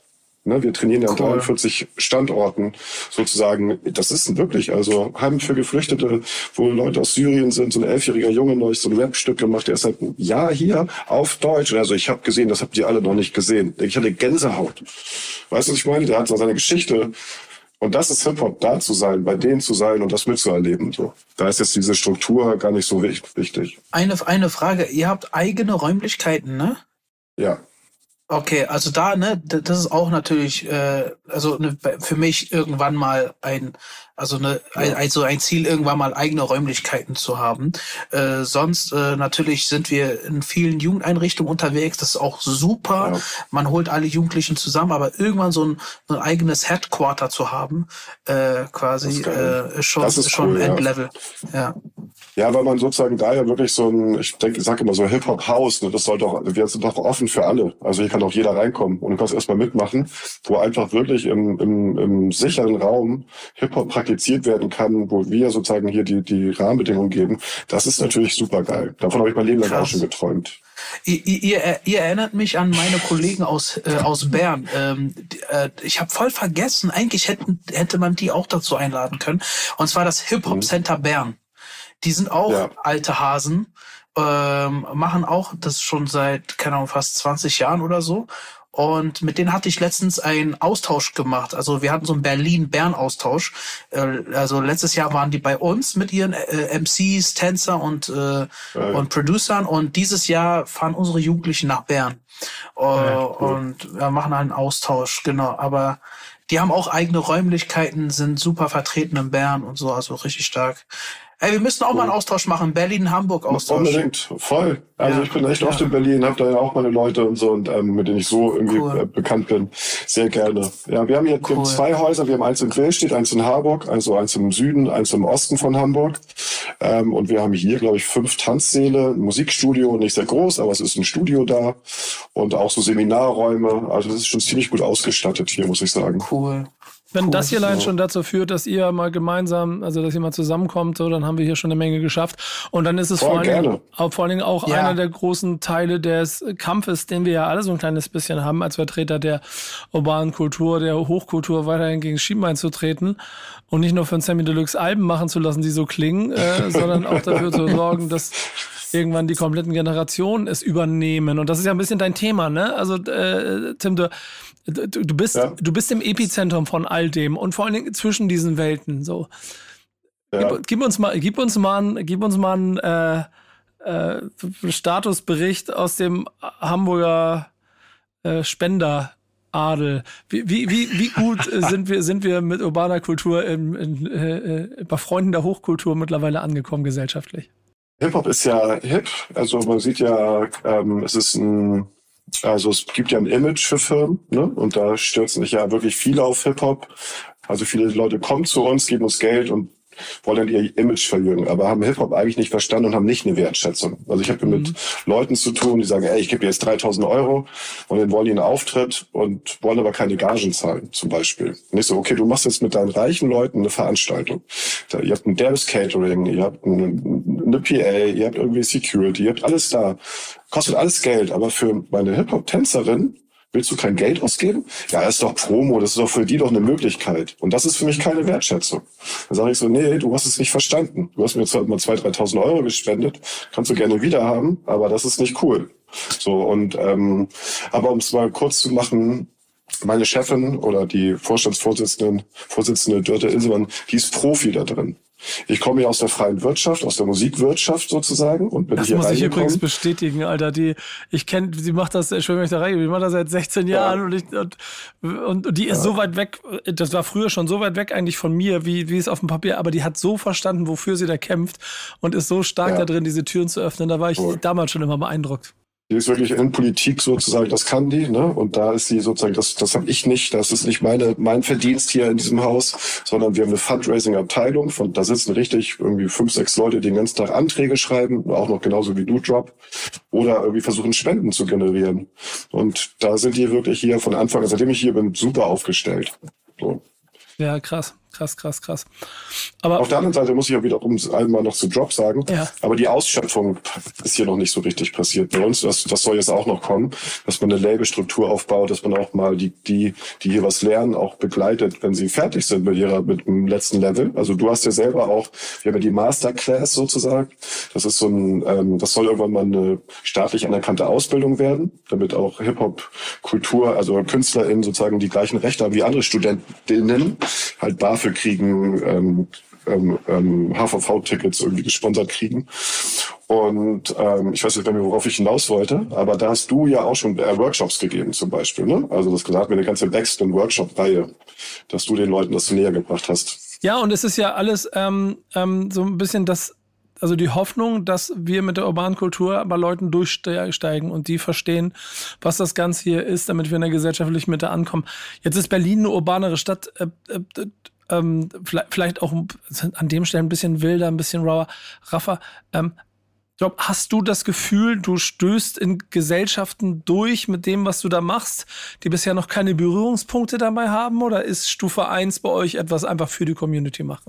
Ne, wir trainieren ja an 43 Standorten sozusagen. Das ist wirklich, also Heim für Geflüchtete, wo Leute aus Syrien sind, so ein 11-jähriger Junge neulich so ein Rap-Stück gemacht, der ist seit einem Jahr hier auf Deutsch. Also ich habe gesehen, das habt ihr alle noch nicht gesehen. Ich hatte Gänsehaut. Weißt du, was ich meine? Der hat so seine Geschichte. Und das ist Hip-Hop, da zu sein, bei denen zu sein und das mitzuerleben. So. Da ist jetzt diese Struktur gar nicht so wichtig. Eine Frage, ihr habt eigene Räumlichkeiten, ne? Ja. Okay, also da, ne, das ist auch natürlich, für mich irgendwann mal ein Ziel, irgendwann mal eigene Räumlichkeiten zu haben. Sonst natürlich sind wir in vielen Jugendeinrichtungen unterwegs, das ist auch super. Ja. Man holt alle Jugendlichen zusammen, aber irgendwann so ein eigenes Headquarter zu haben, quasi, ist schon cool, Endlevel. Ja. Ja, weil man sozusagen da ja wirklich so ein, ich sag immer so Hip-Hop-Haus, ne, wir sind doch offen für alle. Also hier kann auch jeder reinkommen und du kannst erstmal mitmachen, wo einfach wirklich im sicheren Raum Hip-Hop praktiziert werden kann, wo wir sozusagen hier die Rahmenbedingungen geben. Das ist natürlich super geil. Davon habe ich mein Leben lang auch schon geträumt. Ihr erinnert mich an meine Kollegen aus Bern. Ich habe voll vergessen, eigentlich hätte man die auch dazu einladen können. Und zwar das Hip-Hop Center Bern. Die sind auch alte Hasen, machen auch das schon seit, keine Ahnung, fast 20 Jahren oder so. Und mit denen hatte ich letztens einen Austausch gemacht. Also wir hatten so einen Berlin-Bern-Austausch. Also letztes Jahr waren die bei uns mit ihren MCs, Tänzer und Producern. Und dieses Jahr fahren unsere Jugendlichen nach Bern. Cool. Und machen halt einen Austausch, genau. Aber die haben auch eigene Räumlichkeiten, sind super vertreten in Bern und so, also richtig stark. Ey, wir müssen auch mal einen Austausch machen, Berlin-Hamburg-Austausch. Unbedingt, voll. Also ich bin echt oft in Berlin, habe da ja auch meine Leute und so, und mit denen ich so irgendwie bekannt bin. Sehr gerne. Ja, wir haben hier zwei Häuser, wir haben eins in Quellstedt, eins in Harburg, also eins im Süden, eins im Osten von Hamburg. Und wir haben hier, glaube ich, 5 Tanzsäle, ein Musikstudio, nicht sehr groß, aber es ist ein Studio da. Und auch so Seminarräume. Also das ist schon ziemlich gut ausgestattet hier, muss ich sagen. Cool. Wenn das hier allein schon dazu führt, dass ihr mal gemeinsam, also dass ihr mal zusammenkommt, so, dann haben wir hier schon eine Menge geschafft. Und dann ist es vor allen Dingen auch einer der großen Teile des Kampfes, den wir ja alle so ein kleines bisschen haben, als Vertreter der urbanen Kultur, der Hochkultur, weiterhin gegen Schienbein zu treten und nicht nur für ein Sammy Deluxe Alben machen zu lassen, die so klingen, sondern auch dafür zu sorgen, dass irgendwann die kompletten Generationen es übernehmen. Und das ist ja ein bisschen dein Thema, ne? Also Tim, du bist im Epizentrum von all dem und vor allen Dingen zwischen diesen Welten. So, gib uns mal einen Statusbericht aus dem Hamburger Spenderadel. Wie gut sind wir mit urbaner Kultur bei Freunden der Hochkultur mittlerweile angekommen gesellschaftlich? Hip-Hop ist ja hip. Also man sieht ja, es gibt ja ein Image für Firmen, ne? Und da stürzen sich ja wirklich viele auf Hip-Hop. Also viele Leute kommen zu uns, geben uns Geld und wollen dann ihr Image verjüngen, aber haben Hip-Hop eigentlich nicht verstanden und haben nicht eine Wertschätzung. Also ich habe mit Leuten zu tun, die sagen, ey, ich gebe dir jetzt 3.000 € und dann wollen die einen Auftritt und wollen aber keine Gagen zahlen, zum Beispiel. Und ich so, okay, du machst jetzt mit deinen reichen Leuten eine Veranstaltung. Ihr habt ein Dance Catering, ihr habt eine PA, ihr habt irgendwie Security, ihr habt alles da. Kostet alles Geld, aber für meine Hip-Hop-Tänzerin willst du kein Geld ausgeben? Ja, das ist doch Promo, das ist doch für die doch eine Möglichkeit. Und das ist für mich keine Wertschätzung. Dann sage ich so, nee, du hast es nicht verstanden. Du hast mir zwar mal 2.000, 3.000 € gespendet, kannst du gerne wieder haben, aber das ist nicht cool. So, und aber um es mal kurz zu machen, meine Chefin oder die Vorstandsvorsitzende Dörte Ilsemann, die ist Profi da drin. Ich komme ja aus der freien Wirtschaft, aus der Musikwirtschaft sozusagen und bin hier reingekommen. Das muss ich übrigens bestätigen, Alter. Sie macht das, Entschuldigung, wenn ich da reingehe, die macht das seit 16 Jahren und die ist so weit weg, das war früher schon so weit weg eigentlich von mir, wie es auf dem Papier, aber die hat so verstanden, wofür sie da kämpft und ist so stark da drin, diese Türen zu öffnen. Da war ich damals schon immer beeindruckt. Die ist wirklich in Politik sozusagen, das kann die, ne? Und da ist sie sozusagen, das habe ich nicht, das ist nicht mein Verdienst hier in diesem Haus, sondern wir haben eine Fundraising-Abteilung, da sitzen richtig irgendwie 5, 6 Leute, die den ganzen Tag Anträge schreiben, auch noch genauso wie du, Drop, oder irgendwie versuchen Spenden zu generieren. Und da sind die wirklich hier von Anfang an, seitdem ich hier bin, super aufgestellt. So. Ja, krass. Krass. Aber auf der anderen Seite muss ich ja wiederum einmal noch zu Drop sagen, Ja. aber die Ausschöpfung ist hier noch nicht so richtig passiert bei uns. Das soll jetzt auch noch kommen, dass man eine Labelstruktur aufbaut, dass man auch mal die hier was lernen, auch begleitet, wenn sie fertig sind mit dem letzten Level. Also du hast ja selber auch, wir haben ja die Masterclass sozusagen. Das ist so das soll irgendwann mal eine staatlich anerkannte Ausbildung werden, damit auch Hip-Hop-Kultur, also KünstlerInnen sozusagen die gleichen Rechte haben wie andere Studentinnen, halt BAföG kriegen, HVV-Tickets irgendwie gesponsert kriegen. Und ich weiß nicht mehr, worauf ich hinaus wollte, aber da hast du ja auch schon Workshops gegeben zum Beispiel, ne? Also das gesagt, mir eine ganze Backspin-Workshop-Reihe, dass du den Leuten das näher gebracht hast. ja, und es ist ja alles so ein bisschen also die Hoffnung, dass wir mit der urbanen Kultur bei Leuten durchsteigen und die verstehen, was das Ganze hier ist, damit wir in der gesellschaftlichen Mitte ankommen. Jetzt ist Berlin eine urbanere Stadt, vielleicht auch an dem Stellen ein bisschen wilder, ein bisschen raffer. Hast du das Gefühl, du stößt in Gesellschaften durch mit dem, was du da machst, die bisher noch keine Berührungspunkte dabei haben? Oder ist Stufe 1 bei euch etwas einfach für die Community machen?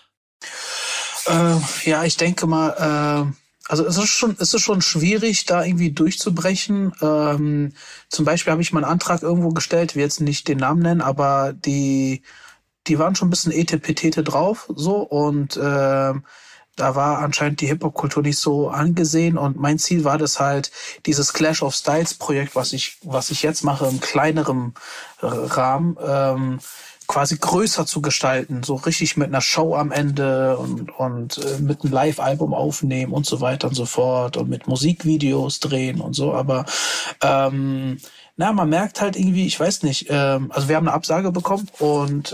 Ja, ich denke mal, also es ist schon schwierig, da irgendwie durchzubrechen. Zum Beispiel habe ich mal einen Antrag irgendwo gestellt, will jetzt nicht den Namen nennen, aber die waren schon ein bisschen etepetete drauf, so, und da war anscheinend die Hip-Hop-Kultur nicht so angesehen, und mein Ziel war das halt, dieses Clash of Styles Projekt, was ich jetzt mache, im kleineren Rahmen, quasi größer zu gestalten, so richtig mit einer Show am Ende und mit einem Live-Album aufnehmen und so weiter und so fort und mit Musikvideos drehen und so, aber man merkt halt irgendwie, ich weiß nicht, also wir haben eine Absage bekommen und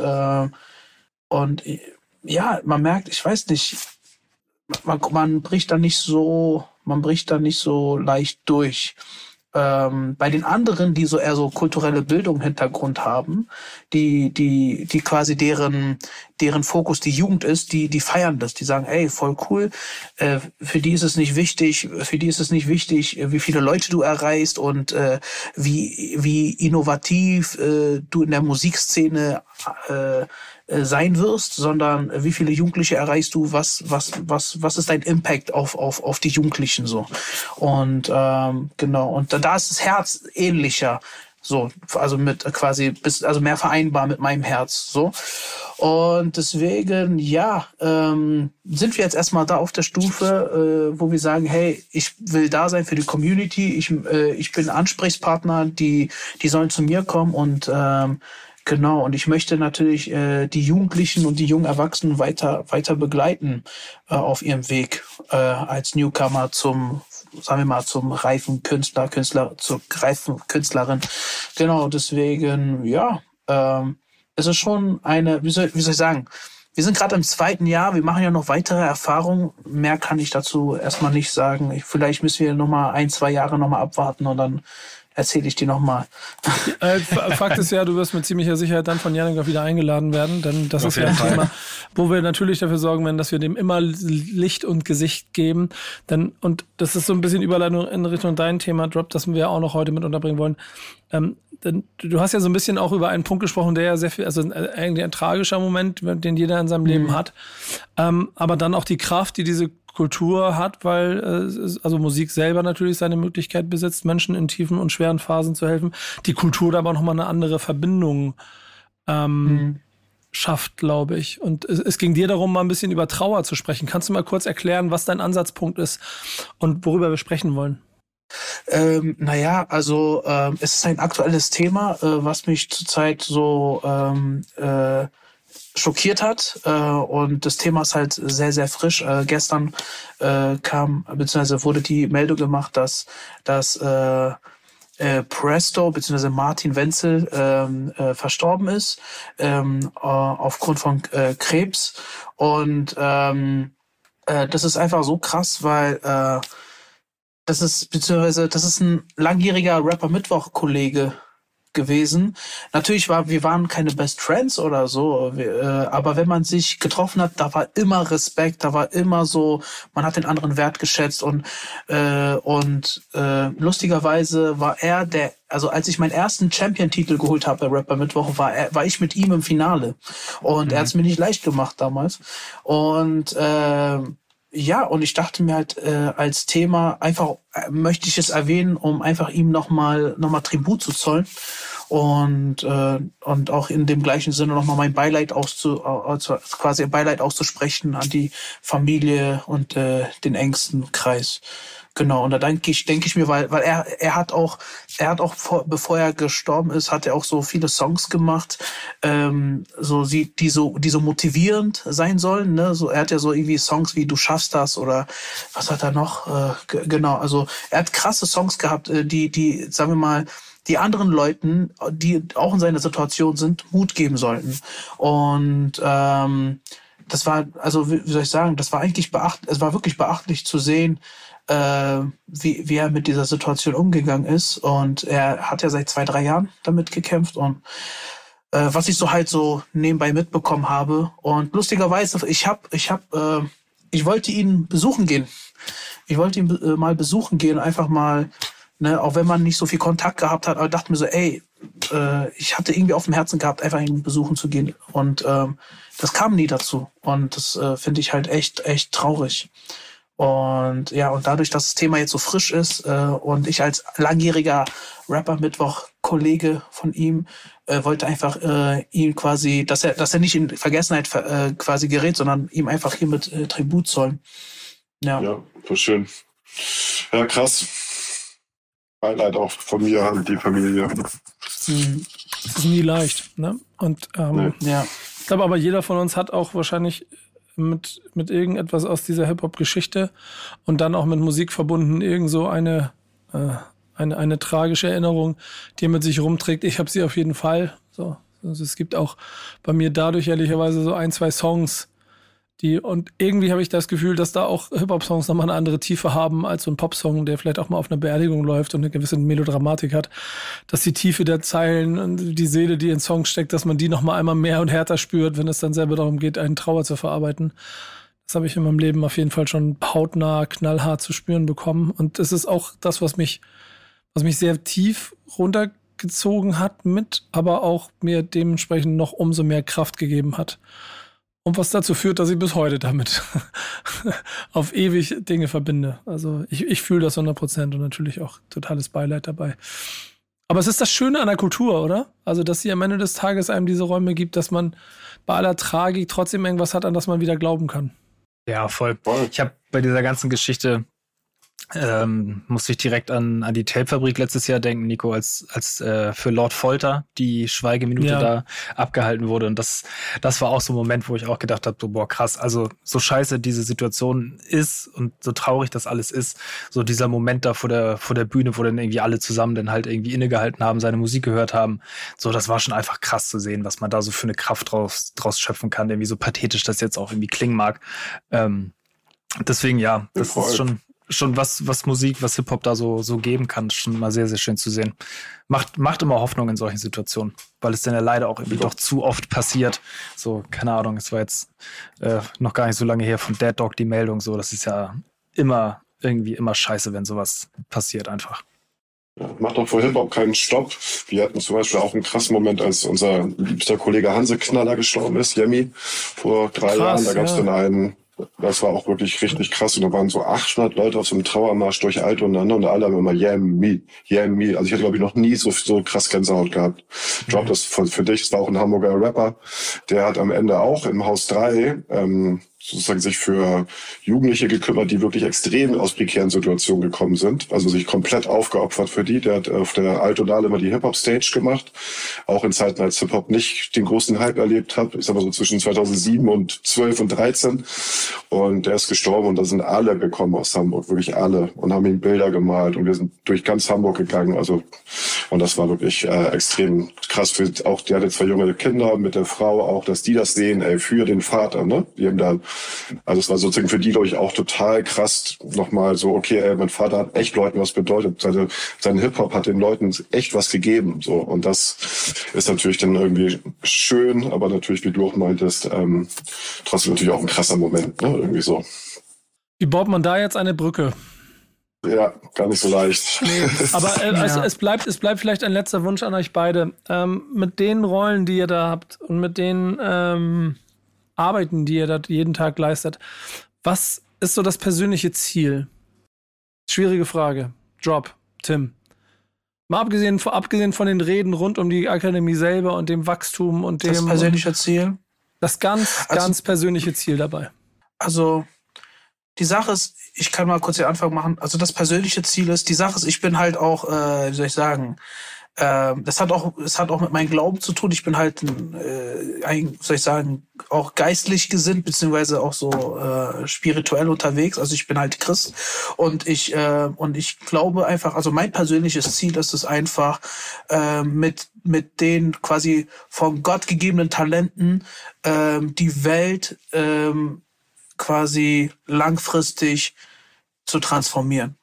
ja, man merkt, ich weiß nicht, man bricht da nicht so leicht durch. Bei den anderen, die so eher so kulturelle Bildung im Hintergrund haben, die quasi deren Fokus die Jugend ist, die feiern das, die sagen, ey, voll cool, für die ist es nicht wichtig, wie viele Leute du erreichst und wie innovativ du in der Musikszene sein wirst, sondern wie viele Jugendliche erreichst du, was ist dein Impact auf die Jugendlichen so. Und genau, und da ist das Herz ähnlicher, so, also mit quasi also mehr vereinbar mit meinem Herz, so. Und deswegen, ja, sind wir jetzt erstmal da auf der Stufe, wo wir sagen, hey, ich will da sein für die Community, ich bin Ansprechpartner, die sollen zu mir kommen und genau, und ich möchte natürlich die Jugendlichen und die jungen Erwachsenen weiter begleiten auf ihrem Weg als Newcomer zum reifen zur reifen Künstlerin. Genau, deswegen, ja, es ist schon wie soll ich sagen, wir sind gerade im 2. Jahr, wir machen ja noch weitere Erfahrungen. Mehr kann ich dazu erstmal nicht sagen. Vielleicht müssen wir nochmal 1-2 Jahre nochmal abwarten und dann erzähle ich dir nochmal. Fakt ist ja, du wirst mit ziemlicher Sicherheit dann von Janik auch wieder eingeladen werden, denn das ist ja ein Thema, wo wir natürlich dafür sorgen werden, dass wir dem immer Licht und Gesicht geben. Und das ist so ein bisschen Überleitung in Richtung dein Thema, Drop, das wir auch noch heute mit unterbringen wollen. Denn du hast ja so ein bisschen auch über einen Punkt gesprochen, der ja sehr viel, also eigentlich ein tragischer Moment, den jeder in seinem Leben hat, aber dann auch die Kraft, die diese Kultur hat, weil also Musik selber natürlich seine Möglichkeit besitzt, Menschen in tiefen und schweren Phasen zu helfen. Die Kultur da aber nochmal eine andere Verbindung schafft, glaube ich. Und es ging dir darum, mal ein bisschen über Trauer zu sprechen. Kannst du mal kurz erklären, was dein Ansatzpunkt ist und worüber wir sprechen wollen? Also es ist ein aktuelles Thema, was mich zurzeit so schockiert hat, und das Thema ist halt sehr, sehr frisch. Gestern beziehungsweise wurde die Meldung gemacht, dass Presto bzw. Martin Wenzel verstorben ist aufgrund von Krebs, und das ist einfach so krass, weil das ist ein langjähriger Rapper-Mittwoch-Kollege gewesen. Natürlich wir waren keine Best Friends oder so, aber wenn man sich getroffen hat, da war immer Respekt, da war immer so, man hat den anderen wertgeschätzt und lustigerweise war er also als ich meinen ersten Champion-Titel geholt habe bei Rapper Mittwoch, war ich mit ihm im Finale und er hat es mir nicht leicht gemacht damals und und ich dachte mir halt als Thema einfach möchte ich es erwähnen, um einfach ihm nochmal Tribut zu zollen und auch in dem gleichen Sinne nochmal mein Beileid auszusprechen an die Familie und den engsten Kreis. Genau, und da denke ich mir, weil er hat auch bevor er gestorben ist, hat er auch so viele Songs gemacht, die so motivierend sein sollen, ne? So, er hat ja so irgendwie Songs wie Du schaffst das oder was hat er noch? Genau, also er hat krasse Songs gehabt, die, sagen wir mal, die anderen Leuten, die auch in seiner Situation sind, Mut geben sollten. Und das war, also wie soll ich sagen, das war eigentlich es war wirklich beachtlich zu sehen, wie er mit dieser Situation umgegangen ist. Und er hat ja seit 2-3 Jahren damit gekämpft und was ich so halt so nebenbei mitbekommen habe. Und lustigerweise, ich wollte ihn besuchen gehen. Ich wollte ihn mal besuchen gehen, einfach mal, ne, auch wenn man nicht so viel Kontakt gehabt hat, aber dachte mir so, ich hatte irgendwie auf dem Herzen gehabt, einfach ihn besuchen zu gehen. Und das kam nie dazu. Und das finde ich halt echt traurig. Und ja, und dadurch, dass das Thema jetzt so frisch ist und ich als langjähriger Rapper-Mittwoch-Kollege von ihm wollte einfach ihm quasi, dass er nicht in Vergessenheit quasi gerät, sondern ihm einfach hiermit Tribut zollen. Ja, voll schön. Ja, krass. Beileid auch von mir an die Familie. Das ist nie leicht, ne? Und ich glaube aber, jeder von uns hat auch wahrscheinlich mit irgendetwas aus dieser Hip-Hop-Geschichte und dann auch mit Musik verbunden irgend so eine tragische Erinnerung, die er mit sich rumträgt. Ich habe sie auf jeden Fall. So. Also es gibt auch bei mir dadurch ehrlicherweise so 1-2 Songs, und irgendwie habe ich das Gefühl, dass da auch Hip-Hop-Songs nochmal eine andere Tiefe haben als so ein Pop-Song, der vielleicht auch mal auf einer Beerdigung läuft und eine gewisse Melodramatik hat, dass die Tiefe der Zeilen und die Seele, die in Songs steckt, dass man die nochmal einmal mehr und härter spürt, wenn es dann selber darum geht, einen Trauer zu verarbeiten. Das habe ich in meinem Leben auf jeden Fall schon hautnah, knallhart zu spüren bekommen. Und es ist auch das, was mich sehr tief runtergezogen hat aber auch mir dementsprechend noch umso mehr Kraft gegeben hat. Und was dazu führt, dass ich bis heute damit auf ewig Dinge verbinde. Also ich fühle das 100% und natürlich auch totales Beileid dabei. Aber es ist das Schöne an der Kultur, oder? Also, dass sie am Ende des Tages einem diese Räume gibt, dass man bei aller Tragik trotzdem irgendwas hat, an das man wieder glauben kann. Ja, voll. Ich habe bei dieser ganzen Geschichte musste ich direkt an die Tapefabrik letztes Jahr denken, Nico, als für Lord Folter die Schweigeminute da abgehalten wurde. Und das war auch so ein Moment, wo ich auch gedacht habe, so, boah, krass, also so scheiße diese Situation ist und so traurig das alles ist, so dieser Moment da vor der Bühne, wo dann irgendwie alle zusammen dann halt irgendwie innegehalten haben, seine Musik gehört haben. So, das war schon einfach krass zu sehen, was man da so für eine Kraft draus schöpfen kann, irgendwie so pathetisch das jetzt auch irgendwie klingen mag. Deswegen, ja, das ist schon was Musik, was Hip-Hop da so geben kann, schon mal sehr, sehr schön zu sehen. Macht immer Hoffnung in solchen Situationen, weil es dann ja leider auch irgendwie doch zu oft passiert. So, keine Ahnung, es war jetzt noch gar nicht so lange her von Dead Dog die Meldung, so, das ist ja immer scheiße, wenn sowas passiert einfach. Ja, macht doch vor Hip-Hop keinen Stopp. Wir hatten zum Beispiel auch einen krassen Moment, als unser liebster Kollege Hanse Knaller gestorben ist, Yemi, vor 3 Jahren. Da gab es dann das war auch wirklich richtig krass. Und da waren so 800 Leute auf so einem Trauermarsch durch Altona und alle haben immer Yeah Me. Also ich hatte, glaube ich, noch nie so krass Gänsehaut gehabt. Drop das für dich. Das war auch ein Hamburger Rapper. Der hat am Ende auch im Haus 3 sozusagen sich für Jugendliche gekümmert, die wirklich extrem aus prekären Situationen gekommen sind. Also sich komplett aufgeopfert für die. Der hat auf der Altona immer die Hip-Hop-Stage gemacht. Auch in Zeiten, als Hip-Hop nicht den großen Hype erlebt hat. Ich sag mal so zwischen 2007 und 12 und 13. Und der ist gestorben und da sind alle gekommen aus Hamburg, wirklich alle. Und haben ihm Bilder gemalt und wir sind durch ganz Hamburg gegangen. Also Und das war wirklich extrem krass für auch, die hatte 2 junge Kinder mit der Frau auch, dass die das sehen, für den Vater, ne? Die haben da, also es war sozusagen für die, glaube ich, auch total krass nochmal so, okay, mein Vater hat echt Leuten was bedeutet. Sein Hip-Hop hat den Leuten echt was gegeben, so. Und das ist natürlich dann irgendwie schön, aber natürlich, wie du auch meintest, trotzdem natürlich auch ein krasser Moment, ne? Irgendwie so. Wie baut man da jetzt eine Brücke? Ja, gar nicht so leicht. Nee, aber es bleibt vielleicht ein letzter Wunsch an euch beide. Mit den Rollen, die ihr da habt und mit den Arbeiten, die ihr da jeden Tag leistet, was ist so das persönliche Ziel? Schwierige Frage. Drop, Tim. Mal abgesehen von den Reden rund um die Akademie selber und dem Wachstum und dem... Das persönliche Ziel? Das ganz persönliche Ziel dabei. Also... Die Sache ist, ich kann mal kurz den Anfang machen. Also das persönliche Ziel ist, die Sache ist, ich bin halt auch, wie soll ich sagen, das hat auch mit meinem Glauben zu tun. Ich bin halt, soll ich sagen, auch geistlich gesinnt, beziehungsweise auch so spirituell unterwegs. Also ich bin halt Christ und ich glaube einfach, also mein persönliches Ziel ist es einfach, mit den quasi von Gott gegebenen Talenten die Welt quasi langfristig zu transformieren.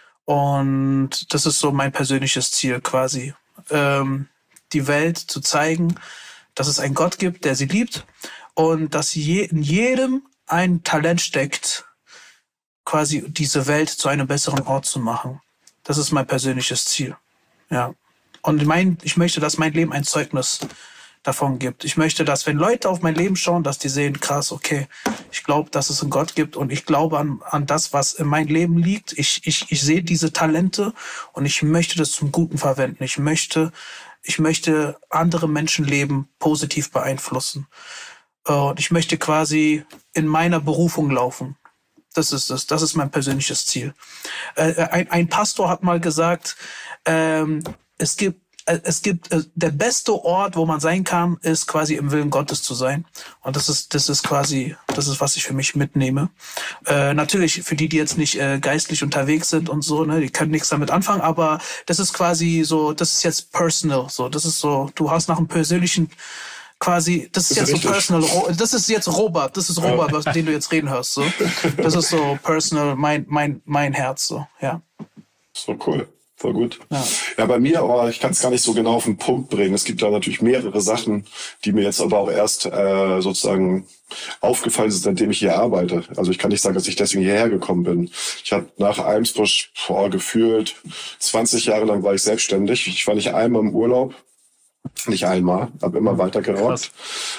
Und das ist so mein persönliches Ziel quasi. Die Welt zu zeigen, dass es einen Gott gibt, der sie liebt und dass in jedem ein Talent steckt, quasi diese Welt zu einem besseren Ort zu machen. Das ist mein persönliches Ziel. Ja. Und ich möchte, dass mein Leben ein Zeugnis davon gibt. Ich möchte, dass, wenn Leute auf mein Leben schauen, dass die sehen, krass, okay, ich glaube, dass es einen Gott gibt und ich glaube an das, was in meinem Leben liegt. Ich sehe diese Talente und ich möchte das zum Guten verwenden. Ich möchte andere Menschenleben positiv beeinflussen. Und ich möchte quasi in meiner Berufung laufen. Das ist mein persönliches Ziel. Ein Pastor hat mal gesagt, es gibt der beste Ort, wo man sein kann, ist quasi im Willen Gottes zu sein. Und das ist, was ich für mich mitnehme. Natürlich für die jetzt nicht geistlich unterwegs sind und so, ne, die können nichts damit anfangen, aber das ist quasi so, das ist jetzt personal, so, das ist so, du hast nach einem persönlichen quasi, das ist jetzt richtig. So personal, das ist jetzt Robert, den du jetzt reden hörst, so. Das ist so personal, mein Herz, so, ja. So cool. Voll gut. Ja, bei mir, ich kann es gar nicht so genau auf den Punkt bringen. Es gibt da natürlich mehrere Sachen, die mir jetzt aber auch erst sozusagen aufgefallen sind, seitdem ich hier arbeite. Also ich kann nicht sagen, dass ich deswegen hierher gekommen bin. Ich habe nach Eimsbusch gefühlt 20 Jahre lang war ich selbstständig. Ich war nicht einmal im Urlaub. Nicht einmal, habe immer weiter gerockt.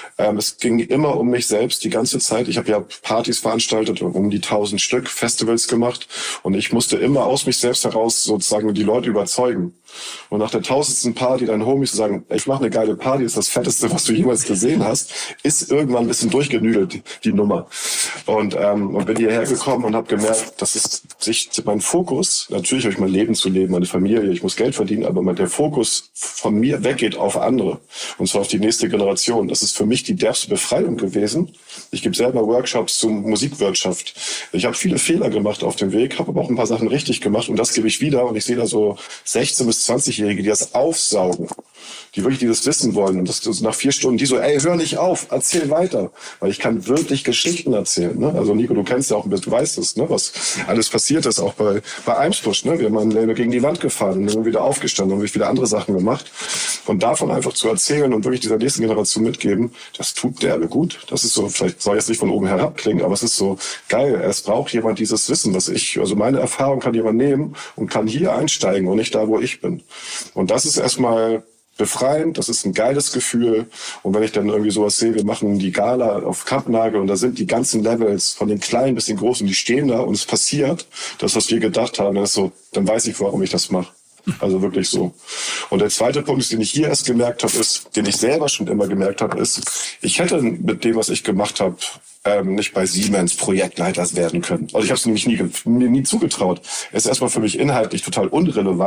Es ging immer um mich selbst die ganze Zeit. Ich habe ja Partys veranstaltet, um die 1000 Stück, Festivals gemacht und ich musste immer aus mich selbst heraus sozusagen die Leute überzeugen. Und nach der 1000. Party dann Homies zu sagen, ich mache eine geile Party, ist das Fetteste, was du jemals gesehen hast, ist irgendwann ein bisschen durchgenüdelt, die Nummer. Und bin hierher gekommen und habe gemerkt, dass es sich mein Fokus, natürlich habe ich mein Leben zu leben, meine Familie, ich muss Geld verdienen, aber der Fokus von mir weggeht auf andere. Und zwar auf die nächste Generation. Das ist für mich die derbste Befreiung gewesen. Ich gebe selber Workshops zur Musikwirtschaft. Ich habe viele Fehler gemacht auf dem Weg, habe aber auch ein paar Sachen richtig gemacht und das gebe ich wieder. Und ich sehe da so 16- bis 20-Jährige, die das aufsaugen, die wirklich dieses wissen wollen. Und das nach 4 Stunden, die so, ey, hör nicht auf, erzähl weiter. Weil ich kann wirklich Geschichten erzählen. Ne? Also Nico, du kennst ja auch ein bisschen, du weißt es, ne? Was alles passiert ist, auch bei Eimsbusch. Ne? Wir haben ein Label gegen die Wand gefahren und dann wieder aufgestanden und wieder andere Sachen gemacht. Und davon einfach zu erzählen und wirklich dieser nächsten Generation mitgeben, das tut derbe gut. Das ist so, vielleicht soll jetzt nicht von oben herab klingen, aber es ist so geil. Es braucht jemand dieses Wissen, also meine Erfahrung kann jemand nehmen und kann hier einsteigen und nicht da, wo ich bin. Und das ist erstmal befreiend, das ist ein geiles Gefühl. Und wenn ich dann irgendwie sowas sehe, wir machen die Gala auf Kappnagel und da sind die ganzen Levels von den Kleinen bis den Großen, die stehen da und es passiert, das, was wir gedacht haben, das ist so, dann weiß ich, warum ich das mache. Also wirklich so. Und der zweite Punkt, den ich hier erst gemerkt habe, ist, den ich selber schon immer gemerkt habe, ist, ich hätte mit dem, was ich gemacht habe, nicht bei Siemens Projektleiters werden können. Also ich habe es nämlich nie zugetraut. Es ist erstmal für mich inhaltlich total unrelevant.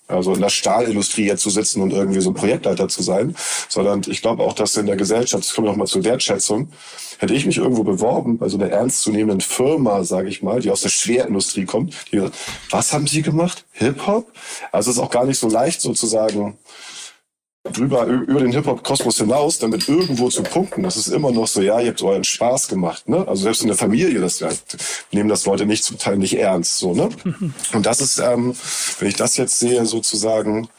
also in der Stahlindustrie jetzt zu sitzen und irgendwie so ein Projektleiter zu sein, sondern ich glaube auch, dass in der Gesellschaft, das kommt nochmal zur Wertschätzung, hätte ich mich irgendwo beworben bei so einer ernstzunehmenden Firma, sage ich mal, die aus der Schwerindustrie kommt, die gesagt, was haben Sie gemacht? Hip-Hop? Also es ist auch gar nicht so leicht sozusagen über den Hip-Hop-Kosmos hinaus, damit irgendwo zu punkten. Das ist immer noch so, ja, ihr habt euren Spaß gemacht, ne? Also selbst in der Familie, nehmen das Leute nicht zum Teil nicht ernst, so, ne? Und das ist, wenn ich das jetzt sehe, sozusagen,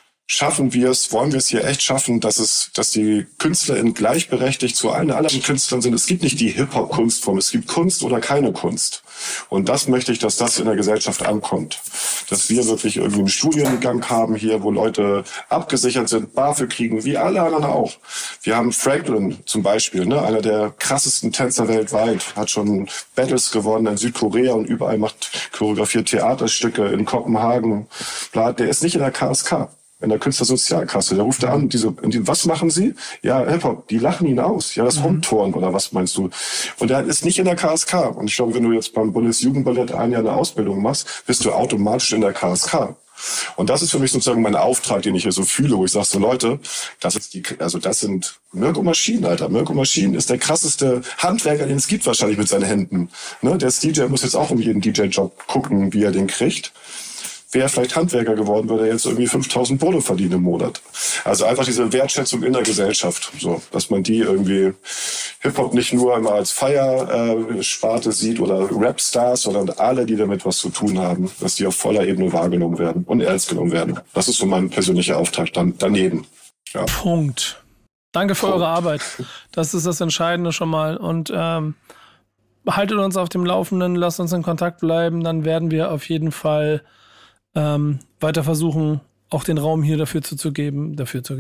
wollen wir es hier echt schaffen, dass die KünstlerInnen gleichberechtigt zu allen anderen Künstlern sind. Es gibt nicht die Hip-Hop-Kunstform, es gibt Kunst oder keine Kunst. Und das möchte ich, dass das in der Gesellschaft ankommt. Dass wir wirklich irgendwie einen Studiengang haben hier, wo Leute abgesichert sind, BAföG kriegen, wie alle anderen auch. Wir haben Franklin zum Beispiel, ne, einer der krassesten Tänzer weltweit, hat schon Battles gewonnen in Südkorea und überall choreografiert Theaterstücke in Kopenhagen. Der ist nicht in der KSK. In der Künstlersozialkasse, der ruft da an, was machen Sie? Ja, Hip-Hop, die lachen ihn aus. Ja, das Hometorn oder was meinst du? Und der ist nicht in der KSK. Und ich glaube, wenn du jetzt beim Bundesjugendballett ein Jahr eine Ausbildung machst, bist du automatisch in der KSK. Und das ist für mich sozusagen mein Auftrag, den ich hier so fühle, wo ich sage so, Leute, das sind Mirko Maschinen, Alter. Mirko Maschinen ist der krasseste Handwerker, den es gibt wahrscheinlich mit seinen Händen. Ne? Der DJ muss jetzt auch um jeden DJ-Job gucken, wie er den kriegt. Wäre vielleicht Handwerker geworden, würde er jetzt irgendwie 5.000 Brutto verdienen im Monat. Also einfach diese Wertschätzung in der Gesellschaft, so, dass man die irgendwie Hip-Hop nicht nur einmal als Feiersparte sieht oder Rap-Stars, sondern alle, die damit was zu tun haben, dass die auf voller Ebene wahrgenommen werden und ernst genommen werden. Das ist so mein persönlicher Auftrag dann daneben. Ja. Punkt. Danke für eure Arbeit. Das ist das Entscheidende schon mal. Und haltet uns auf dem Laufenden, lasst uns in Kontakt bleiben, dann werden wir auf jeden Fall weiter versuchen, auch den Raum hier dafür zu geben,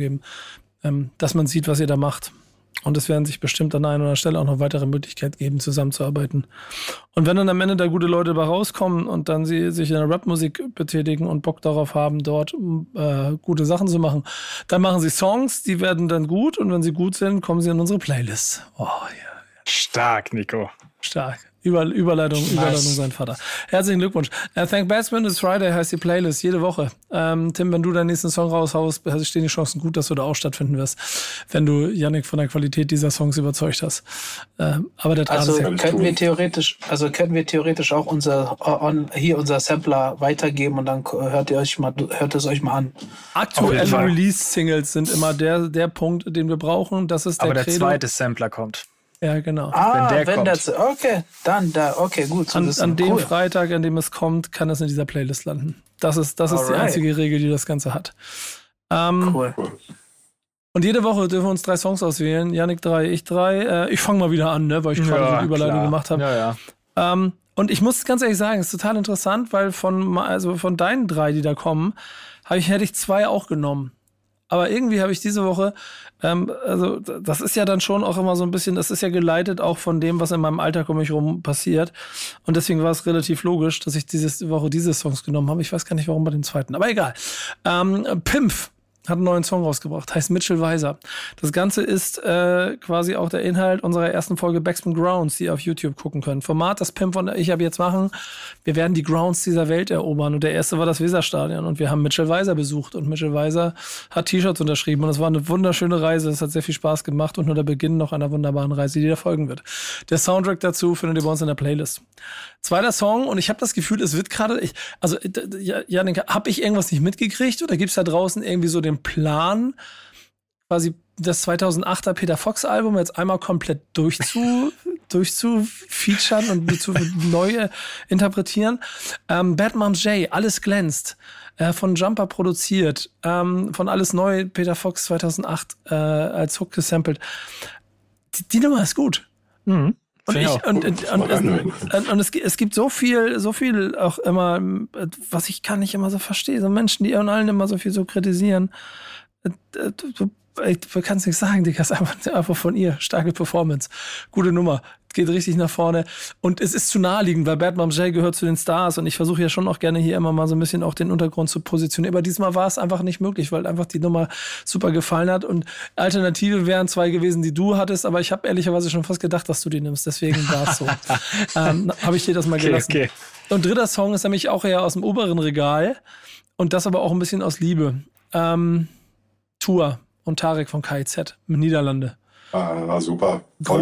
dass man sieht, was ihr da macht. Und es werden sich bestimmt an einer oder anderen Stelle auch noch weitere Möglichkeiten geben, zusammenzuarbeiten. Und wenn dann am Ende da gute Leute dabei rauskommen und dann sie sich in der Rapmusik betätigen und Bock darauf haben, dort gute Sachen zu machen, dann machen sie Songs, die werden dann gut und wenn sie gut sind, kommen sie in unsere Playlist. Oh ja. Stark, Nico. Stark. Überleitung sein Vater. Herzlichen Glückwunsch. Thank Batsman is Friday heißt die Playlist, jede Woche. Tim, wenn du deinen nächsten Song raushaust, stehen die Chancen gut, dass du da auch stattfinden wirst, wenn du Yannick von der Qualität dieser Songs überzeugt hast. Aber der Draht ist ja könnten wir theoretisch auch unser Sampler weitergeben und dann hört es euch mal an. Aktuelle Release-Singles sind immer der Punkt, den wir brauchen. Das ist der Aber Credo. Der zweite Sampler kommt. Ja, genau. Gut. An dem Freitag, an dem es kommt, kann es in dieser Playlist landen. Das ist die einzige Regel, die das Ganze hat. Cool. Und jede Woche dürfen wir uns 3 Songs auswählen. Yannick 3, ich 3. Ich fange mal wieder an, ne, weil ich gerade so die Überleitung gemacht habe. Ja. Und ich muss ganz ehrlich sagen, es ist total interessant, weil von deinen 3, die da kommen, hätte ich 2 auch genommen. Aber irgendwie habe ich diese Woche, das ist ja dann schon auch immer so ein bisschen, das ist ja geleitet auch von dem, was in meinem Alltag um mich herum passiert. Und deswegen war es relativ logisch, dass ich diese Woche diese Songs genommen habe. Ich weiß gar nicht, warum bei dem zweiten, aber egal. Pimpf hat einen neuen Song rausgebracht, heißt Mitchell Weiser. Das Ganze ist quasi auch der Inhalt unserer ersten Folge Backspin Grounds, die ihr auf YouTube gucken könnt. Format, das Pimp und ich ab jetzt machen, wir werden die Grounds dieser Welt erobern und der erste war das Weserstadion und wir haben Mitchell Weiser besucht und Mitchell Weiser hat T-Shirts unterschrieben und es war eine wunderschöne Reise, es hat sehr viel Spaß gemacht und nur der Beginn noch einer wunderbaren Reise, die da folgen wird. Der Soundtrack dazu findet ihr bei uns in der Playlist. Zweiter Song und ich habe das Gefühl, es wird gerade, Janik, habe ich irgendwas nicht mitgekriegt oder gibt's da draußen irgendwie so den Plan, quasi das 2008er Peter Fox Album jetzt einmal komplett durchzufeaturen und zu neu interpretieren? Bad Moms J, Alles glänzt, von Jumper produziert, von Alles neu, Peter Fox 2008 als Hook gesampelt. Die Nummer ist gut. Mhm. Und es gibt so viel auch immer, was ich gar nicht immer so verstehe. So Menschen, die und allen immer so viel so kritisieren. Du kannst nichts sagen, Digga. Das ist einfach von ihr. Starke Performance. Gute Nummer. Geht richtig nach vorne. Und es ist zu naheliegend, weil Bad Moms J gehört zu den Stars und ich versuche ja schon auch gerne hier immer mal so ein bisschen auch den Untergrund zu positionieren. Aber diesmal war es einfach nicht möglich, weil einfach die Nummer super gefallen hat und Alternative wären 2 gewesen, die du hattest, aber ich habe ehrlicherweise schon fast gedacht, dass du die nimmst. Deswegen war es so. Habe ich dir das mal gelassen. Okay. Und dritter Song ist nämlich auch eher aus dem oberen Regal. Und das aber auch ein bisschen aus Liebe. Tour und Tarek von KIZ mit Niederlande. Ah, super.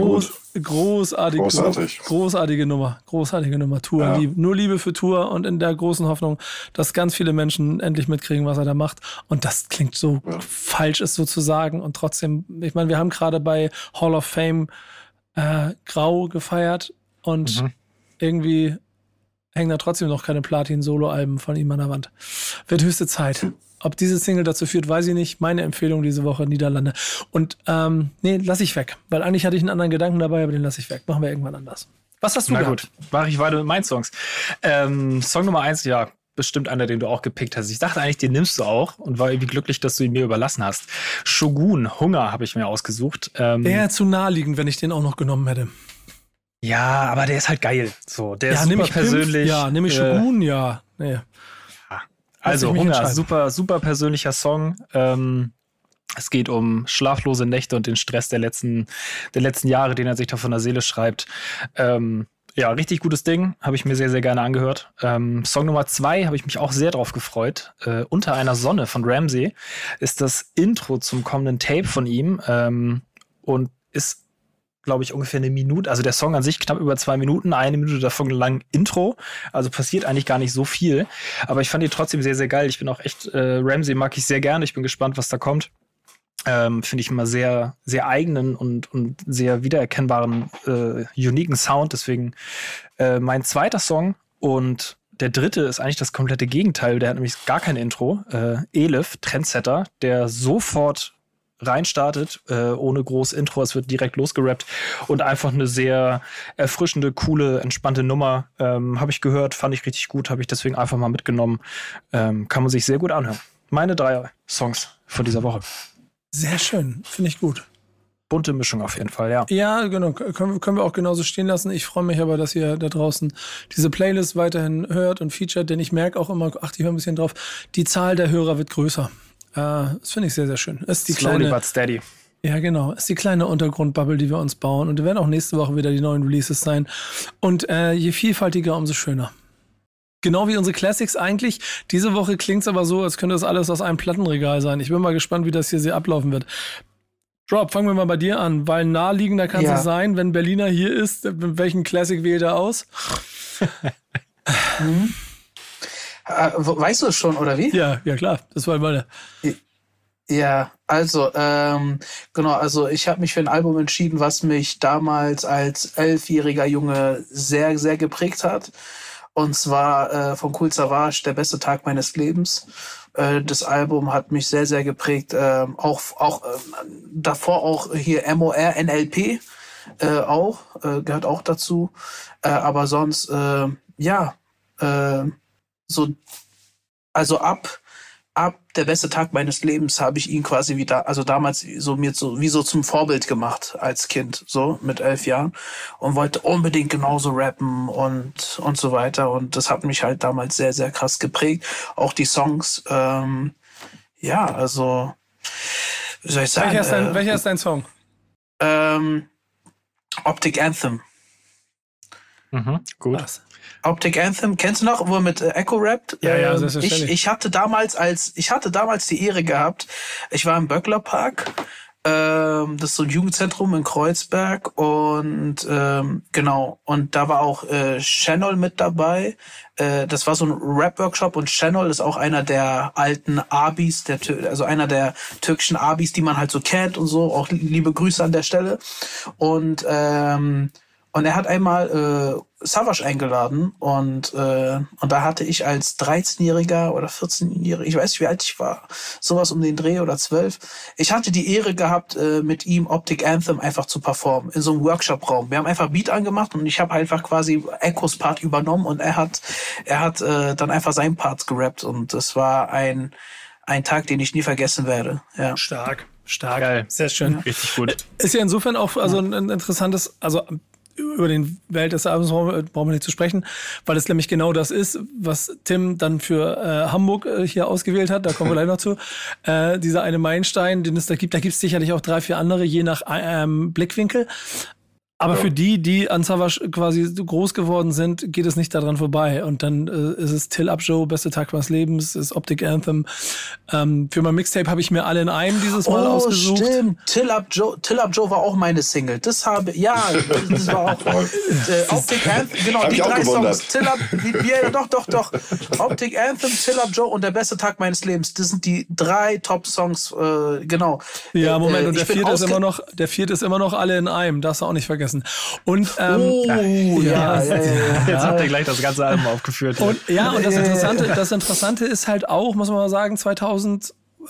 Großartige Nummer. Tour. Ja. Nur Liebe für Tour und in der großen Hoffnung, dass ganz viele Menschen endlich mitkriegen, was er da macht. Und das klingt so falsch, ist sozusagen. Und trotzdem, ich meine, wir haben gerade bei Hall of Fame Grau gefeiert und irgendwie hängen da trotzdem noch keine Platin-Solo-Alben von ihm an der Wand. Wird höchste Zeit. Ob diese Single dazu führt, weiß ich nicht. Meine Empfehlung diese Woche, Niederlande. Und lass ich weg. Weil eigentlich hatte ich einen anderen Gedanken dabei, aber den lasse ich weg. Machen wir irgendwann anders. Was hast du gehabt? Gut, mache ich weiter mit meinen Songs. Song Nummer 1, ja, bestimmt einer, den du auch gepickt hast. Ich dachte eigentlich, den nimmst du auch und war irgendwie glücklich, dass du ihn mir überlassen hast. Shogun, Hunger habe ich mir ausgesucht. Wäre zu naheliegend, wenn ich den auch noch genommen hätte. Ja, aber der ist halt geil. So, der ist super persönlich. Nehme ich Shogun, ja. Nee. Also Hunger, super persönlicher Song. Es geht um schlaflose Nächte und den Stress der letzten Jahre, den er sich da von der Seele schreibt. Ja, richtig gutes Ding, habe ich mir sehr, sehr gerne angehört. Song Nummer 2 habe ich mich auch sehr drauf gefreut. Unter einer Sonne von Ramsey ist das Intro zum kommenden Tape von ihm und ist, glaube ich, ungefähr eine Minute, also der Song an sich knapp über 2 Minuten, 1 Minute davon lang Intro, also passiert eigentlich gar nicht so viel, aber ich fand ihn trotzdem sehr, sehr geil. Ich bin auch echt, Ramsey mag ich sehr gerne, ich bin gespannt, was da kommt. Finde ich immer sehr, sehr eigenen und sehr wiedererkennbaren, uniken Sound, deswegen mein zweiter Song und der dritte ist eigentlich das komplette Gegenteil, der hat nämlich gar kein Intro, Elif, Trendsetter, der sofort reinstartet, ohne groß Intro, es wird direkt losgerappt und einfach eine sehr erfrischende, coole, entspannte Nummer. Habe ich gehört, fand ich richtig gut, habe ich deswegen einfach mal mitgenommen. Kann man sich sehr gut anhören. Meine 3 Songs von dieser Woche. Sehr schön, finde ich gut. Bunte Mischung auf jeden Fall, ja. Ja, genau, können wir auch genauso stehen lassen. Ich freue mich aber, dass ihr da draußen diese Playlist weiterhin hört und featuret, denn ich merke auch immer, achte ich mal ein bisschen drauf, die Zahl der Hörer wird größer. Das finde ich sehr, sehr schön. Ist die Slowly but steady. Ja, genau. Ist die kleine Untergrundbubble, die wir uns bauen. Und wir werden auch nächste Woche wieder die neuen Releases sein. Und je vielfältiger, umso schöner. Genau wie unsere Classics eigentlich. Diese Woche klingt es aber so, als könnte das alles aus einem Plattenregal sein. Ich bin mal gespannt, wie das hier ablaufen wird. Drop, fangen wir mal bei dir an, weil naheliegender kann es sein, wenn Berliner hier ist, welchen Classic wählt er aus? Weißt du es schon, oder wie? Ja, klar. Das war meine. Ja, also, genau, also ich habe mich für ein Album entschieden, was mich damals als 11-jähriger Junge sehr, sehr geprägt hat. Und zwar von Kool Savas, Der beste Tag meines Lebens. Das Album hat mich sehr, sehr geprägt. Auch davor auch hier MOR, NLP gehört auch dazu. Aber sonst, so, also ab Der beste Tag meines Lebens habe ich ihn quasi wieder, also damals wie so zum Vorbild gemacht als Kind, so mit 11 Jahren und wollte unbedingt genauso rappen und so weiter und das hat mich halt damals sehr, sehr krass geprägt. Auch die Songs, also, wie soll ich sagen? Welcher ist dein Song? Optic Anthem. Gut. Was? Optic Anthem, kennst du noch, wo er mit Echo rappt? Ja, selbstverständlich. Ich hatte damals die Ehre gehabt, ich war im Böckler Park, das ist so ein Jugendzentrum in Kreuzberg und genau, und da war auch Channel mit dabei, das war so ein Rap-Workshop und Channel ist auch einer der alten Abis, also einer der türkischen Abis, die man halt so kennt und so, auch liebe Grüße an der Stelle und er hat einmal Savas eingeladen und da hatte ich als 13-Jähriger oder 14-Jähriger, ich weiß nicht, wie alt ich war, sowas um den Dreh oder 12. Ich hatte die Ehre gehabt, mit ihm Optic Anthem einfach zu performen in so einem Workshop-Raum. Wir haben einfach Beat angemacht und ich habe einfach quasi Echos Part übernommen und er hat dann einfach seinen Part gerappt und das war ein Tag, den ich nie vergessen werde. Ja. Stark. Geil. Sehr schön. Ja. Richtig gut. Ist ja insofern auch ein interessantes, also über den Welt des Albums brauchen wir nicht zu sprechen, weil es nämlich genau das ist, was Tim dann für Hamburg hier ausgewählt hat. Da kommen wir gleich noch zu. Dieser eine Meilenstein, den es da gibt. Da gibt es sicherlich auch 3, 4 andere, je nach Blickwinkel. Aber für die an Savage quasi groß geworden sind, geht es nicht daran vorbei. Und dann ist es Till Up Joe, beste Tag meines Lebens, ist Optic Anthem. Für mein Mixtape habe ich mir alle in einem dieses Mal ausgesucht. Stimmt. Till Up Joe war auch meine Single. Das war auch Optic Anthem, genau, Hab die ich auch 3 gewundert. Songs. Till Up, doch. Optic Anthem, Till Up Joe und der beste Tag meines Lebens. Das sind die 3 Top-Songs, genau. Ja, Moment, und ich der bin vierte ist immer noch alle in einem, darfst du auch nicht vergessen. Und Jetzt habt ihr gleich das ganze Album aufgeführt. Und das Interessante ist halt auch, muss man mal sagen, 2002,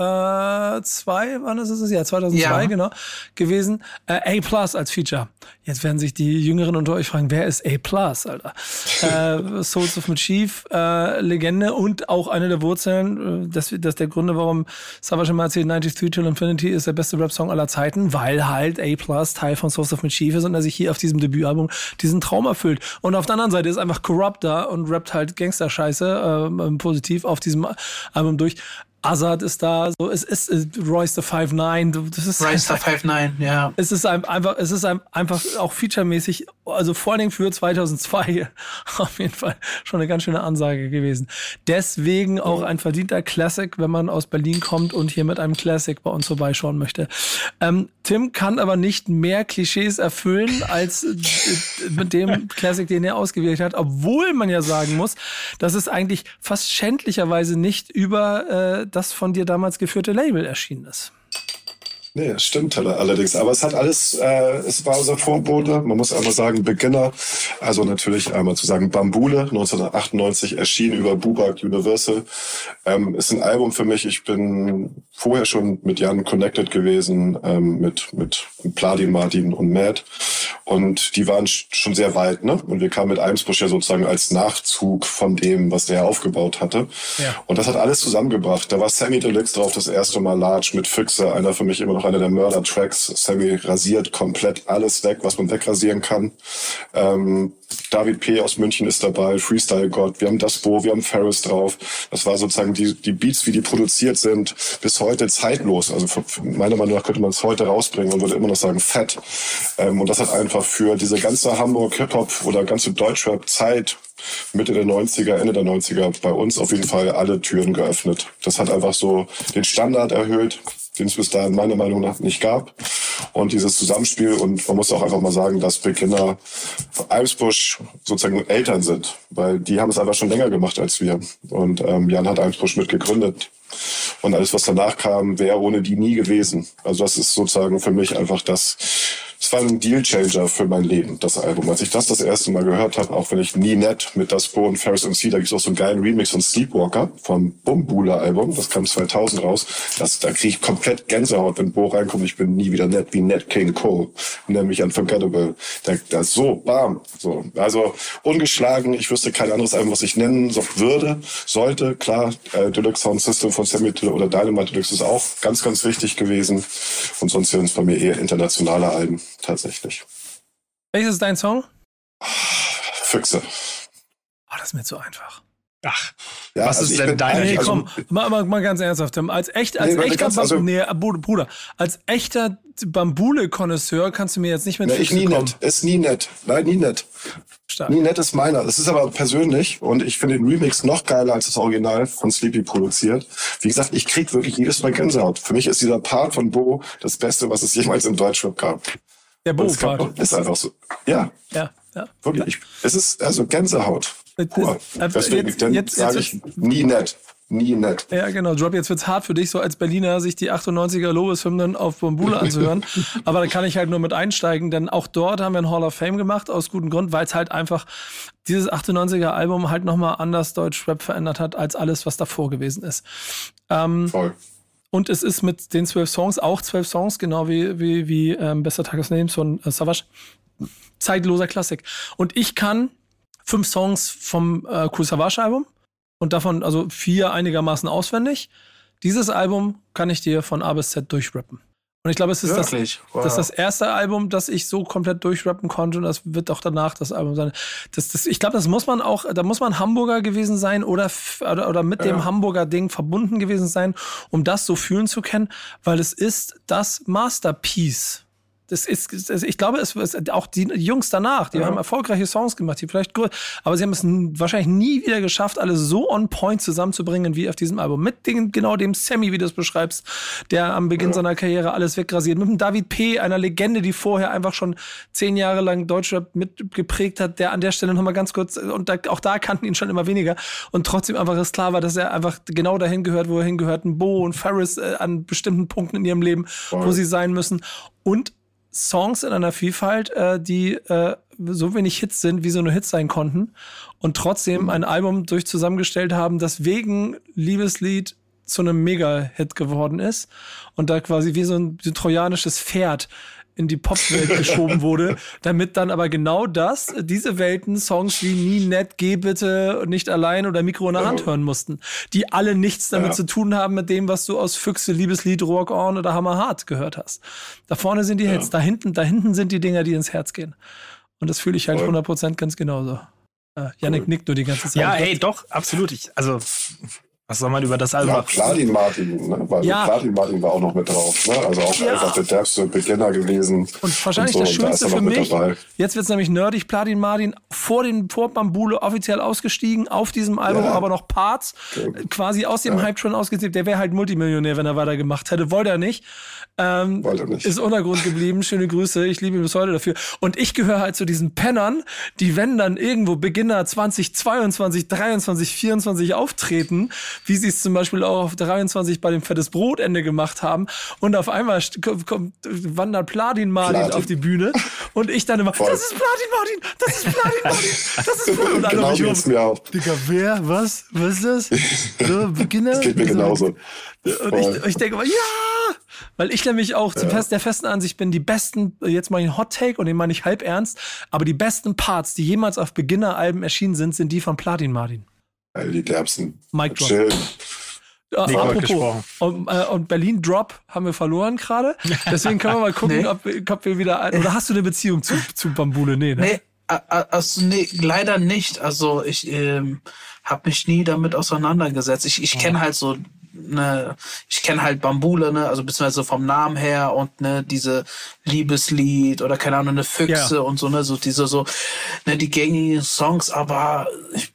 wann ist es? Ja, 2002, genau, gewesen. A+ als Feature. Jetzt werden sich die Jüngeren unter euch fragen, wer ist A+, Alter? Souls of Mischief, Legende und auch eine der Wurzeln, das ist der Gründe, warum Savage immer erzählt, 93 Till Infinity ist der beste Rap-Song aller Zeiten, weil halt A+ Teil von Souls of Mischief ist und er sich hier auf diesem Debütalbum diesen Traum erfüllt. Und auf der anderen Seite ist einfach Corrupt da und rappt halt Gangster-Scheiße, positiv auf diesem Album durch. Azad ist da, so es ist Royce the 5'9", das ist Royce the 5'9", ja. Es ist einfach auch featuremäßig, also vor allen Dingen für 2002 auf jeden Fall schon eine ganz schöne Ansage gewesen. Deswegen auch ein verdienter Classic, wenn man aus Berlin kommt und hier mit einem Classic bei uns vorbeischauen möchte. Tim kann aber nicht mehr Klischees erfüllen als mit dem Classic, den er ausgewählt hat, obwohl man ja sagen muss, dass es eigentlich fast schändlicherweise nicht über das von dir damals geführte Label erschienen ist. Nee, das stimmt allerdings. Aber es hat alles, es war unser Vorbote. Man muss einmal sagen, Beginner. Also natürlich einmal zu sagen, Bambule, 1998 erschien über Bubak Universal. Ist ein Album für mich. Ich bin vorher schon mit Jan connected gewesen, mit Pladin, Martin und Matt. Und die waren schon sehr weit, ne? Und wir kamen mit Eimsbusch ja sozusagen als Nachzug von dem, was der aufgebaut hatte. Ja. Und das hat alles zusammengebracht. Da war Sammy Deluxe drauf, das erste Mal Large mit Füchse, einer für mich immer noch einer der Mörder-Tracks. Sammy rasiert komplett alles weg, was man wegrasieren kann. David P. aus München ist dabei, Freestyle God, wir haben Das Bo, wir haben Ferris drauf. Das war sozusagen die Beats, wie die produziert sind, bis heute zeitlos. Also meiner Meinung nach könnte man es heute rausbringen und würde immer noch sagen fett. Und das hat einfach für diese ganze Hamburg-Hip-Hop oder ganze Deutschrap-Zeit Mitte der 90er, Ende der 90er bei uns auf jeden Fall alle Türen geöffnet. Das hat einfach so den Standard erhöht, den es bis dahin meiner Meinung nach nicht gab. Und dieses Zusammenspiel, und man muss auch einfach mal sagen, dass Beginner Eimsbusch sozusagen Eltern sind, weil die haben es einfach schon länger gemacht als wir. Und Jan hat Eimsbusch mit gegründet. Und alles, was danach kam, wäre ohne die nie gewesen. Also das ist sozusagen für mich einfach es war ein Dealchanger für mein Leben, das Album. Als ich das erste Mal gehört habe, auch wenn ich nie nett mit Das Bo und Ferris MC, da gibt es auch so einen geilen Remix von Sleepwalker vom Bumbula-Album, das kam 2000 raus. Da kriege ich komplett Gänsehaut, wenn Bo reinkommt. Ich bin nie wieder nett wie Nat King Cole, nämlich Unforgettable. Das so, bam, so. Also ungeschlagen, ich wüsste kein anderes Album, was ich nennen sollte. Klar, Deluxe Sound System von Sammy oder Dynamite Deluxe ist auch ganz, ganz wichtig gewesen. Und sonst sind es bei mir eher internationale Alben. Tatsächlich. Welches ist dein Song? Füchse. Oh, das ist mir zu einfach. Ach, ja, was ist denn dein? Nee, komm, mal ganz ernsthaft, Tim. Als echter Bambule-Konnoisseur kannst du mir jetzt nicht mit Füchse kommen. Ist nie nett. Nein, nie nett. Stark. Nie nett ist meiner. Das ist aber persönlich und ich finde den Remix noch geiler als das Original von Sleepy produziert. Wie gesagt, ich krieg wirklich jedes Mal Gänsehaut. Für mich ist dieser Part von Bo das Beste, was es jemals im Deutschrap gab. Der Bo-Part. Ist einfach so. Ja. Wirklich. Es ist also Gänsehaut. Pur. Deswegen sage ich nie nett. Nie nett. Ja, genau. Drop, jetzt wird's hart für dich, so als Berliner, sich die 98er Lobeshymnen auf Bambule anzuhören. Aber da kann ich halt nur mit einsteigen, denn auch dort haben wir ein Hall of Fame gemacht, aus gutem Grund, weil es halt einfach dieses 98er Album halt nochmal anders Deutschrap verändert hat, als alles, was davor gewesen ist. Voll. Und es ist mit den 12 Songs, genau wie Bester Tag des Lebens von Savage, zeitloser Klassik. Und ich kann 5 Songs vom Cool Savage Album und davon also 4 einigermaßen auswendig. Dieses Album kann ich dir von A bis Z durchrappen. Und ich glaube, es ist das ist das erste Album, das ich so komplett durchrappen konnte und das wird auch danach das Album sein. Ich glaube, das muss man auch, da muss man Hamburger gewesen sein oder mit dem Hamburger Ding verbunden gewesen sein, um das so fühlen zu können, weil es ist das Masterpiece Ich glaube, es ist auch die Jungs danach, die haben erfolgreiche Songs gemacht, die vielleicht gut, aber sie haben es wahrscheinlich nie wieder geschafft, alle so on point zusammenzubringen wie auf diesem Album. Mit genau dem Sammy, wie du es beschreibst, der am Beginn seiner Karriere alles wegrasiert. Mit dem David P., einer Legende, die vorher einfach schon 10 Jahre lang Deutschrap mitgeprägt hat, der an der Stelle nochmal ganz kurz, und auch da kannten ihn schon immer weniger, und trotzdem einfach es klar war, dass er einfach genau dahin gehört, wo er hingehört. Ein Bo und Ferris an bestimmten Punkten in ihrem Leben, wo sie sein müssen. Und Songs in einer Vielfalt, die so wenig Hits sind, wie sie nur Hits sein konnten, und trotzdem ein Album zusammengestellt haben, das wegen Liebeslied zu einem Mega-Hit geworden ist und da quasi wie so ein trojanisches Pferd in die Popwelt geschoben wurde, damit dann aber genau diese Welten Songs wie Nie, Nett, Geh bitte, Nicht allein oder Mikro in der Hand hören mussten, die alle nichts damit zu tun haben mit dem, was du aus Füchse, Liebeslied, Rock On oder Hammerhart gehört hast. Da vorne sind die Hits, da hinten sind die Dinger, die ins Herz gehen. Und das fühle ich halt 100% ganz genauso. Yannick nickt nur die ganze Zeit. Ja, ey, doch, absolut. Was soll man über das Album? Ja, Platin Martin, ne? Weil Platin Martin war auch noch mit drauf, ne? Also auch einfach der derbste Beginner gewesen. Und wahrscheinlich das Schönste für mich, jetzt wird's nämlich nerdig, Platin Martin vor Bambule offiziell ausgestiegen, auf diesem Album aber noch Parts, quasi aus dem Hype-Train ausgezählt. Der wäre halt Multimillionär, wenn er weitergemacht hätte. Wollte er nicht. Ist Untergrund geblieben. Schöne Grüße. Ich liebe ihn bis heute dafür. Und ich gehöre halt zu diesen Pennern, die, wenn dann irgendwo Beginner 2022, 23, 24 auftreten, wie sie es zum Beispiel auch auf 23 bei dem Fettes Brotende gemacht haben, und auf einmal wandert Platin Martin auf die Bühne und ich dann immer, das ist Platin Martin, das ist Platin Martin, das ist Platin Martin. Und alle genau geht's mir auch. Digga, wer? Was ist das? So, Beginner? Das geht mir genauso. Und ich denke mal, ja! Weil ich nämlich auch der festen Ansicht bin, die besten, jetzt mal ein Hot Take und den meine ich halb ernst, aber die besten Parts, die jemals auf Beginner-Alben erschienen sind die von Platin Martin. Die derbsten. Mic Drop. Apropos, und Berlin Drop haben wir verloren gerade. Deswegen können wir mal gucken, ob wir wieder, oder hast du eine Beziehung zu Bambule? Nee, leider nicht. Also ich habe mich nie damit auseinandergesetzt. Ich kenne halt so ich kenne halt Bambule, ne, also beziehungsweise vom Namen her, und ne, diese Liebeslied oder keine Ahnung, eine Füchse und so, ne, so diese die gängigen Songs, aber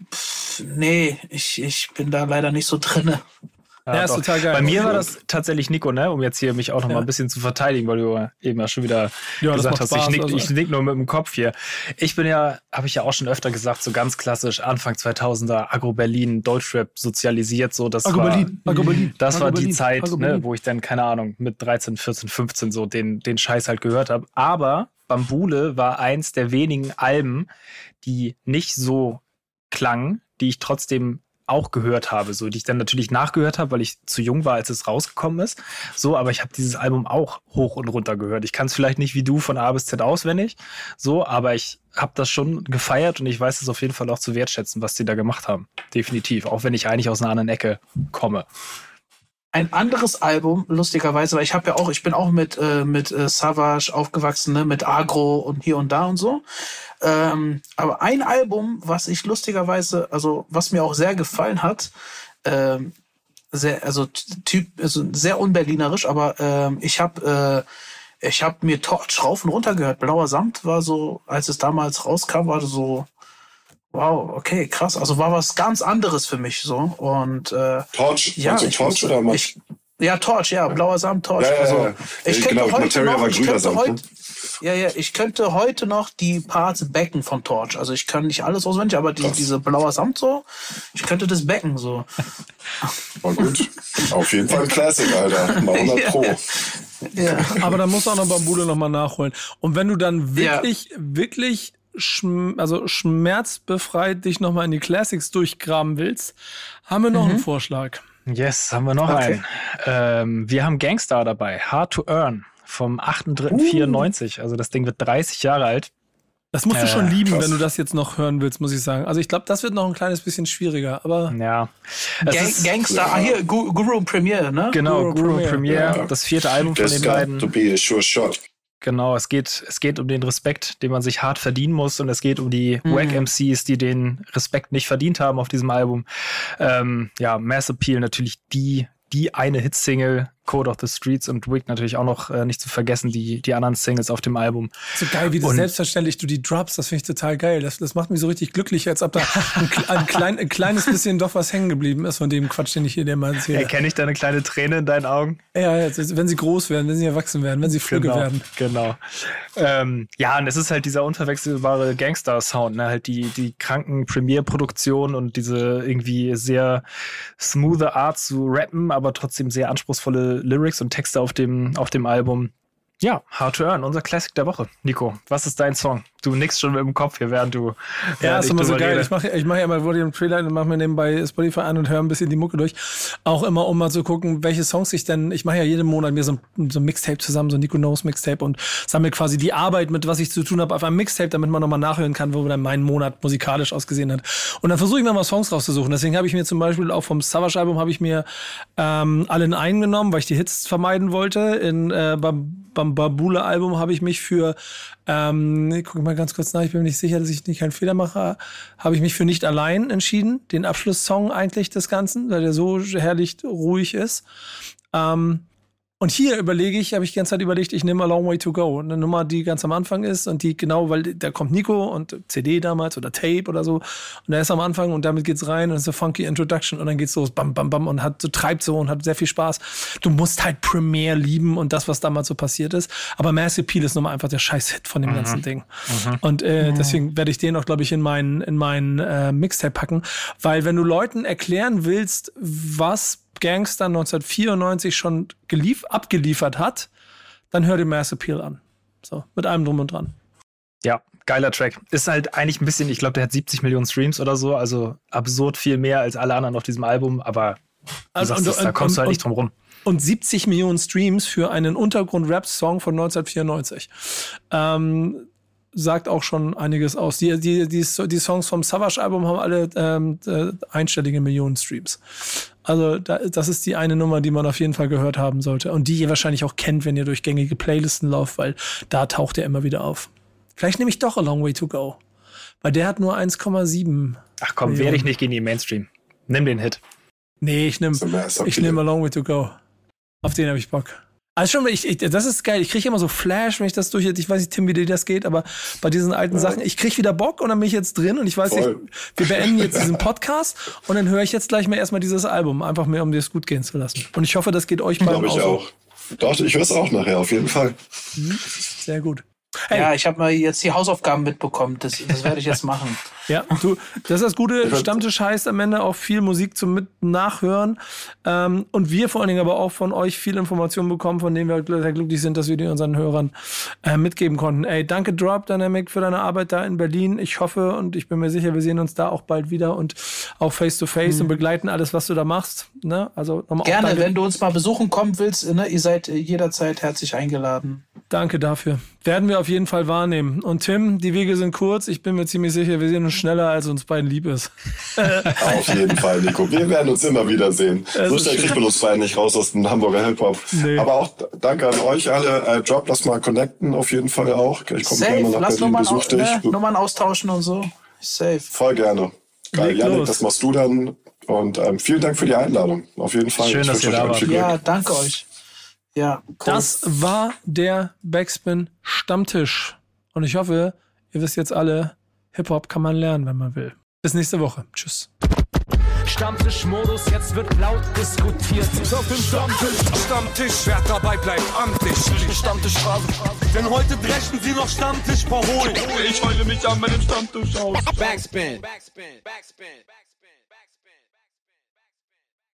ich bin da leider nicht so drinne. Ja, ist total geil. Bei mir war das tatsächlich Nico, ne, um jetzt hier mich auch noch mal ein bisschen zu verteidigen, weil du eben ja schon wieder gesagt hast, ich nick nur mit dem Kopf hier. Ich bin habe ich ja auch schon öfter gesagt, so ganz klassisch Anfang 2000er Agro-Berlin, Deutschrap sozialisiert, so das war die Zeit, ne, wo ich dann, keine Ahnung, mit 13, 14, 15 so den Scheiß halt gehört habe. Aber Bambule war eins der wenigen Alben, die nicht so klangen, die ich trotzdem auch gehört habe, so, die ich dann natürlich nachgehört habe, weil ich zu jung war, als es rausgekommen ist. So, aber ich habe dieses Album auch hoch und runter gehört. Ich kann es vielleicht nicht wie du von A bis Z auswendig, so, aber ich habe das schon gefeiert und ich weiß es auf jeden Fall auch zu wertschätzen, was die da gemacht haben. Definitiv, auch wenn ich eigentlich aus einer anderen Ecke komme. Ein anderes Album, lustigerweise, weil ich bin auch mit Savage aufgewachsen, ne, mit Agro und hier und da und so. Aber ein Album, was ich lustigerweise, also was mir auch sehr gefallen hat, sehr unberlinerisch, aber ich habe mir Torch rauf und runter gehört. Blauer Samt war so, als es damals rauskam, war so, wow, okay, krass. Also war was ganz anderes für mich so. Und Torch? Ja, Torch oder was? Torch, Blauer Samt, Torch. Ja, also ich könnte heute noch, ich könnte heute noch die Parts backen von Torch. Also ich kann nicht alles auswendig, aber diese Blauer Samt so, ich könnte das backen so. War gut. Auf jeden Fall ein Classic, Alter. Mal 100 Pro. Ja. Aber da muss auch noch Bambule nochmal nachholen. Und wenn du dann wirklich schmerzbefreit dich nochmal in die Classics durchgraben willst, haben wir noch einen Vorschlag. Yes, haben wir noch einen. Wir haben Gangstar dabei, Hard to Earn, vom 8.3.94. Also das Ding wird 30 Jahre alt. Das musst du schon lieben, wenn du das jetzt noch hören willst, muss ich sagen. Also ich glaube, das wird noch ein kleines bisschen schwieriger, aber... Ja. Gangstar, hier, Guru Premiere, ne? Genau, Guru Premiere, ja. Das 4. Album von den beiden. To be a sure shot. Genau, es geht um den Respekt, den man sich hart verdienen muss, und es geht um die Wack-MCs, die den Respekt nicht verdient haben auf diesem Album. Mass Appeal natürlich die eine Hitsingle, Code of the Streets und Wick natürlich auch noch nicht zu vergessen, die anderen Singles auf dem Album. So geil, wie das selbstverständlich du die drops, das finde ich total geil. Das macht mich so richtig glücklich, als ob da ein kleines bisschen doch was hängen geblieben ist von dem Quatsch, den ich hier mal erzähle. Erkenne ich da eine kleine Träne in deinen Augen? Ja, wenn sie groß werden, wenn sie erwachsen werden, wenn sie flügge werden. Genau. Ja, und es ist halt dieser unverwechselbare Gangster-Sound, ne? Halt die kranken Premiere-Produktionen und diese irgendwie sehr smooth Art zu rappen, aber trotzdem sehr anspruchsvolle Lyrics und Texte auf dem Album. Ja, Hard to Earn, unser Classic der Woche. Nico, was ist dein Song? Du nickst schon mit dem Kopf hier, während du. Ja, ist immer so geil. Ich mach ja immer den Trailer und mache mir nebenbei Spotify an und höre ein bisschen die Mucke durch. Auch immer, um mal zu gucken, welche Songs ich mache ja jeden Monat mir so ein Mixtape zusammen, so ein Nico Knows Mixtape und sammle quasi die Arbeit mit, was ich zu tun habe, auf einem Mixtape, damit man nochmal nachhören kann, wo dann mein Monat musikalisch ausgesehen hat. Und dann versuche ich mir mal Songs rauszusuchen. Deswegen habe ich mir zum Beispiel auch vom Savage-Album habe ich mir alle in einen genommen, weil ich die Hits vermeiden wollte. Beim Babula-Album habe ich mich für guck mal ganz kurz nach, ich bin mir nicht sicher, dass ich nicht keinen Fehler mache, habe ich mich für Nicht allein entschieden, den Abschlusssong eigentlich des Ganzen, weil der so herrlich ruhig ist. Und hier habe ich die ganze Zeit überlegt, ich nehme A Long Way to Go. Eine Nummer, die ganz am Anfang ist und die genau, weil da kommt Nico und CD damals oder Tape oder so und der ist am Anfang und damit geht's rein und es ist eine funky Introduction und dann geht's los, bam, bam, bam und treibt so und hat sehr viel Spaß. Du musst halt Premiere lieben und das, was damals so passiert ist. Aber Mass Appeal ist nun mal einfach der Scheiß-Hit von dem ganzen Ding. Und deswegen werde ich den auch, glaube ich, in meinen Mixtape packen, weil wenn du Leuten erklären willst, was Gangster 1994 schon abgeliefert hat, dann hör dir Mass Appeal an. So, mit allem drum und dran. Ja, geiler Track. Ist halt eigentlich ein bisschen, ich glaube, der hat 70 Millionen Streams oder so, also absurd viel mehr als alle anderen auf diesem Album, aber da kommst du halt nicht drum rum. Und 70 Millionen Streams für einen Untergrund-Rap-Song von 1994. Sagt auch schon einiges aus. Die Songs vom Savage-Album haben alle einstellige Millionen Streams. Also das ist die eine Nummer, die man auf jeden Fall gehört haben sollte. Und die ihr wahrscheinlich auch kennt, wenn ihr durch gängige Playlisten lauft, weil da taucht er immer wieder auf. Vielleicht nehme ich doch A Long Way to Go. Weil der hat nur 1,7. Ach komm, werde ich nicht gegen den Mainstream. Nimm den Hit. Nee, ich nehme A Long Way to Go. Auf den habe ich Bock. Also schon, das ist geil. Ich kriege immer so Flash, wenn ich das ich weiß nicht, Tim, wie dir das geht, aber bei diesen alten Sachen, ich kriege wieder Bock und dann bin ich jetzt drin und ich weiß nicht, wir beenden jetzt diesen Podcast und dann höre ich jetzt gleich mal erstmal dieses Album, einfach mehr, um dir es gut gehen zu lassen. Und ich hoffe, das geht euch beiden auch. Glaube ich auch. Doch, ich höre es auch nachher, auf jeden Fall. Sehr gut. Hey. Ja, ich habe mal jetzt die Hausaufgaben mitbekommen. Das werde ich jetzt machen. Ja, das ist das Gute. Stammtisch heißt am Ende auch viel Musik zum Nachhören. Und wir vor allen Dingen aber auch von euch viel Informationen bekommen, von denen wir sehr glücklich sind, dass wir die unseren Hörern mitgeben konnten. Ey, danke Drop Dynamic für deine Arbeit da in Berlin. Ich hoffe und ich bin mir sicher, wir sehen uns da auch bald wieder und auch face to face und begleiten alles, was du da machst. Ne? Also nochmal gerne, wenn du uns mal besuchen kommen willst, ne? Ihr seid jederzeit herzlich eingeladen. Danke dafür. Werden wir auf jeden Fall wahrnehmen. Und Tim, die Wege sind kurz. Ich bin mir ziemlich sicher, wir sehen uns schneller, als uns beiden lieb ist. Auf jeden Fall, Nico. Wir werden uns immer wieder sehen. So schnell kriegt man uns beiden nicht raus aus dem Hamburger Hip-Hop. Nee. Aber auch danke an euch alle. Drop, lass mal connecten, auf jeden Fall auch. Ich komme gerne nach Berlin, besuch dich. Nummern austauschen und so. Safe. Voll gerne. Geil, Janik, das machst du dann. Und vielen Dank für die Einladung. Auf jeden Fall. Schön, dass ihr da wart. Ja, danke euch. Ja, cool. Das war der Backspin Stammtisch. Und ich hoffe, ihr wisst jetzt alle, Hip-Hop kann man lernen, wenn man will. Bis nächste Woche. Tschüss. Stammtischmodus, jetzt wird laut diskutiert. Auf dem Stammtisch, wer dabei bleibt, amtlich. Stammtischphase, denn heute brechen sie noch Stammtisch verholen. Ich heule mich an meinem Stammtisch aus. Backspin.